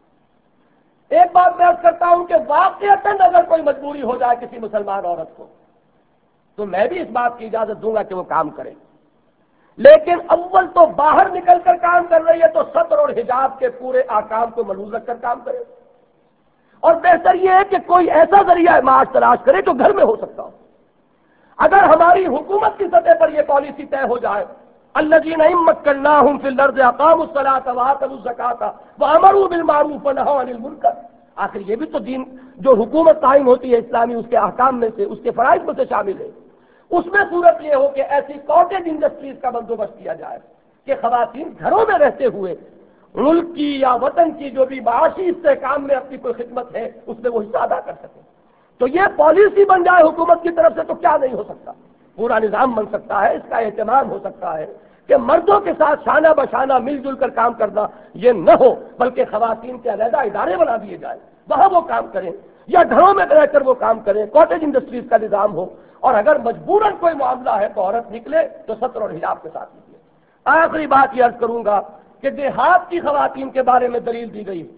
Speaker 2: ایک بات میں عرض کرتا ہوں کہ واقعتاً اگر کوئی مجبوری ہو جائے کسی مسلمان عورت کو تو میں بھی اس بات کی اجازت دوں گا کہ وہ کام کرے، لیکن اول تو باہر نکل کر کام کر رہی ہے تو سطر اور حجاب کے پورے احکام کو ملحوظ رکھ کر کام کرے، اور بہتر یہ ہے کہ کوئی ایسا ذریعہ معاش تلاش کرے جو گھر میں ہو سکتا ہو۔ اگر ہماری حکومت کی سطح پر یہ پالیسی طے ہو جائے، الذین ان مکناہم فی الارض اقاموا الصلاۃ وآتوا الزکاۃ وامروا بالمعروف ونہوا عن المنکر، آخر یہ بھی تو دین جو حکومت قائم ہوتی ہے اسلامی اس کے احکام میں سے، اس کے فرائض میں سے شامل ہے۔ اس میں صورت یہ ہو کہ ایسی کاٹیج انڈسٹریز کا بندوبست کیا جائے کہ خواتین گھروں میں رہتے ہوئے ملک کی یا وطن کی جو بھی معاشی استحکام میں اپنی کوئی خدمت ہے اس میں وہ حصہ ادا کر سکیں۔ تو یہ پالیسی بن جائے حکومت کی طرف سے تو کیا نہیں ہو سکتا، پورا نظام بن سکتا ہے، اس کا اہتمام ہو سکتا ہے کہ مردوں کے ساتھ شانہ بشانہ مل جل کر کام کرنا یہ نہ ہو، بلکہ خواتین کے علیحدہ ادارے بنا دیے جائیں، وہاں وہ کام کریں یا گھروں میں رہ کر وہ کام کریں، کاٹیج انڈسٹریز کا نظام ہو، اور اگر مجبوراً کوئی معاملہ ہے تو عورت نکلے تو سطر اور حجاب کے ساتھ نکلے۔ آخری بات یہ عرض کروں گا کہ دیہات کی خواتین کے بارے میں دلیل دی گئی،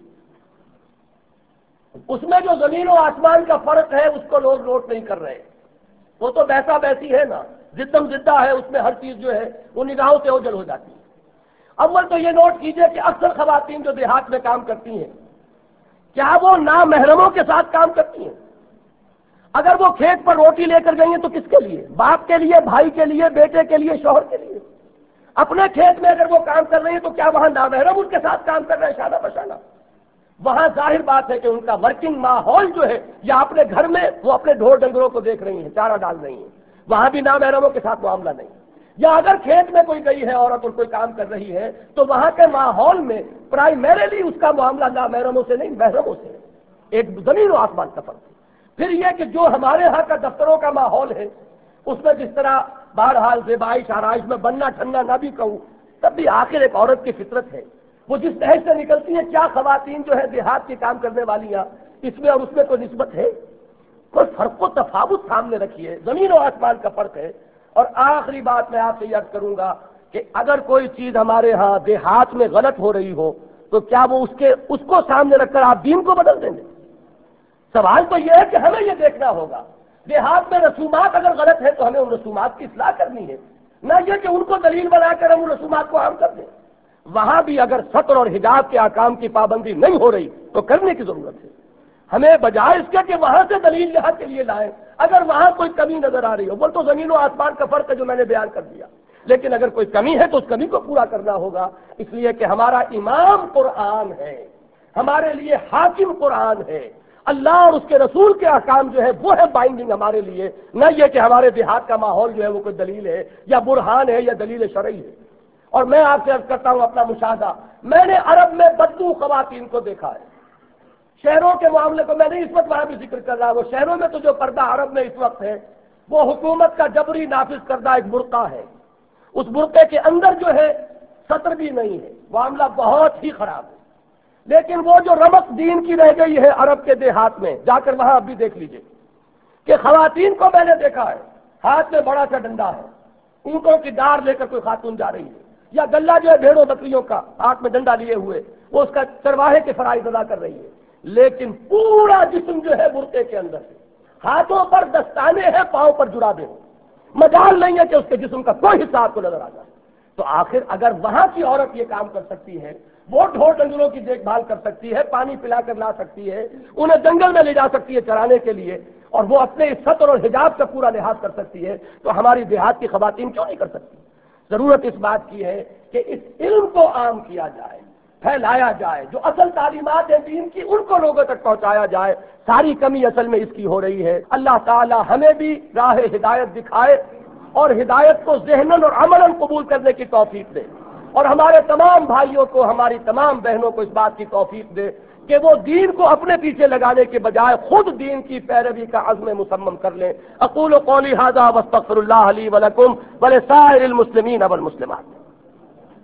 Speaker 2: اس میں جو زمین و آسمان کا فرق ہے اس کو لوگ نوٹ نہیں کر رہے، وہ تو بیسا بیسی ہے نا، زدم زدہ ہے، اس میں ہر چیز جو ہے وہ نگاہوں سے اوجھل ہو جاتی ہے۔ اول تو یہ نوٹ کیجئے کہ اکثر خواتین جو دیہات میں کام کرتی ہیں کیا وہ نامحرموں کے ساتھ کام کرتی ہیں؟ اگر وہ کھیت پر روٹی لے کر گئی ہیں تو کس کے لیے؟ باپ کے لیے، بھائی کے لیے، بیٹے کے لیے، شوہر کے لیے۔ اپنے کھیت میں اگر وہ کام کر رہی ہیں تو کیا وہاں نامحرم ان کے ساتھ کام کر رہے ہیں شانہ بشانہ؟ وہاں ظاہر بات ہے کہ ان کا ورکنگ ماحول جو ہے، یا اپنے گھر میں وہ اپنے ڈھور ڈنگروں کو دیکھ رہی ہیں، چارہ ڈال رہی ہیں، وہاں بھی نامحرموں کے ساتھ معاملہ نہیں۔ یا اگر کھیت میں کوئی گئی ہے عورت اور کوئی کام کر رہی ہے تو وہاں کے ماحول میں پرائمریلی اس کا معاملہ نامحرموں سے نہیں، محرموں سے، ایک زمین و آسمان کا فرق ہے۔ پھر یہ کہ جو ہمارے ہاں کا دفتروں کا ماحول ہے اس میں جس طرح بہرحال زیبائش آرائش میں بننا ٹھننا نہ بھی کہوں، تب بھی آخر ایک عورت کی فطرت ہے، وہ جس نہج سے نکلتی ہے۔ کیا خواتین جو ہے دیہات کے کام کرنے والی ہیں اس میں اور اس میں کوئی نسبت ہے؟ کوئی فرق و تفاوت سامنے رکھیے، زمین و آسمان کا فرق ہے۔ اور آخری بات میں آپ سے یہ عرض کروں گا کہ اگر کوئی چیز ہمارے ہاں دیہات میں غلط ہو رہی ہو تو کیا وہ اس کے اس کو سامنے رکھ کر آپ دین کو بدل دیں گے؟ سوال تو یہ ہے کہ ہمیں یہ دیکھنا ہوگا، دیہات میں رسومات اگر غلط ہے تو ہمیں ان رسومات کی اصلاح کرنی ہے، نہ یہ کہ ان کو دلیل بنا کر ہم ان رسومات کو عام کر دیں۔ وہاں بھی اگر سطر اور حجاب کے احکام کی پابندی نہیں ہو رہی تو کرنے کی ضرورت ہے۔ ہمیں بجائے اس کے کہ وہاں سے دلیل یہاں کے لیے لائیں، اگر وہاں کوئی کمی نظر آ رہی ہو، بول تو زمین و آسمان کا فرق ہے جو میں نے بیان کر دیا، لیکن اگر کوئی کمی ہے تو اس کمی کو پورا کرنا ہوگا، اس لیے کہ ہمارا امام قرآن ہے، ہمارے لیے حاکم قرآن ہے، اللہ اور اس کے رسول کے احکام جو ہے وہ ہے بائنڈنگ ہمارے لیے، نہ یہ کہ ہمارے دیہات کا ماحول جو ہے وہ کوئی دلیل ہے یا برہان ہے یا دلیل شرعی ہے۔ اور میں آپ سے عرض کرتا ہوں اپنا مشاہدہ، میں نے عرب میں بدو خواتین کو دیکھا ہے، شہروں کے معاملے کو میں نہیں اس وقت وہاں بھی ذکر کر رہا، وہ شہروں میں تو جو پردہ عرب میں اس وقت ہے وہ حکومت کا جبری نافذ کردہ ایک برقع ہے، اس برقعے کے اندر جو ہے سطر بھی نہیں ہے، معاملہ بہت ہی خراب ہے، لیکن وہ جو رمق دین کی رہ گئی ہے عرب کے دیہات میں، جا کر وہاں اب بھی دیکھ لیجئے کہ خواتین کو میں نے دیکھا ہے ہاتھ میں بڑا سا ڈنڈا ہے، اونٹوں کی ڈار لے کر کوئی خاتون جا رہی ہے، یا گلہ جو ہے بھیڑوں بکریوں کا ہاتھ میں ڈنڈا لیے ہوئے وہ اس کا چرواہے کے فرائض ادا کر رہی ہے، لیکن پورا جسم جو ہے برقعے کے اندر ہے، ہاتھوں پر دستانے ہیں، پاؤں پر جرابیں ہیں، مجال نہیں ہے کہ اس کے جسم کا کوئی حصہ آپ کو نظر آ جائے۔ تو آخر اگر وہاں کی عورت یہ کام کر سکتی ہے، وہ ڈھور ڈنگروں کی دیکھ بھال کر سکتی ہے، پانی پلا کر لا سکتی ہے، انہیں جنگل میں لے جا سکتی ہے چرانے کے لیے، اور وہ اپنے اس سطر اور حجاب کا پورا لحاظ کر سکتی ہے، تو ہماری دیہات کی خواتین کیوں نہیں کر سکتی؟ ضرورت اس بات کی ہے کہ اس علم کو عام کیا جائے، پھیلایا جائے، جو اصل تعلیمات ہیں دین کی ان کو لوگوں تک پہنچایا جائے۔ ساری کمی اصل میں اس کی ہو رہی ہے۔ اللہ تعالی ہمیں بھی راہ ہدایت دکھائے اور ہدایت کو ذہناً اور عملاً قبول کرنے کی توفیق دے، اور ہمارے تمام بھائیوں کو، ہماری تمام بہنوں کو اس بات کی توفیق دے کہ وہ دین کو اپنے پیچھے لگانے کے بجائے خود دین کی پیروی کا عزم مصمم کر لیں۔ اقول قولی ھذا واستغفر اللہ لی ولکم ولسائر المسلمین والمسلمات۔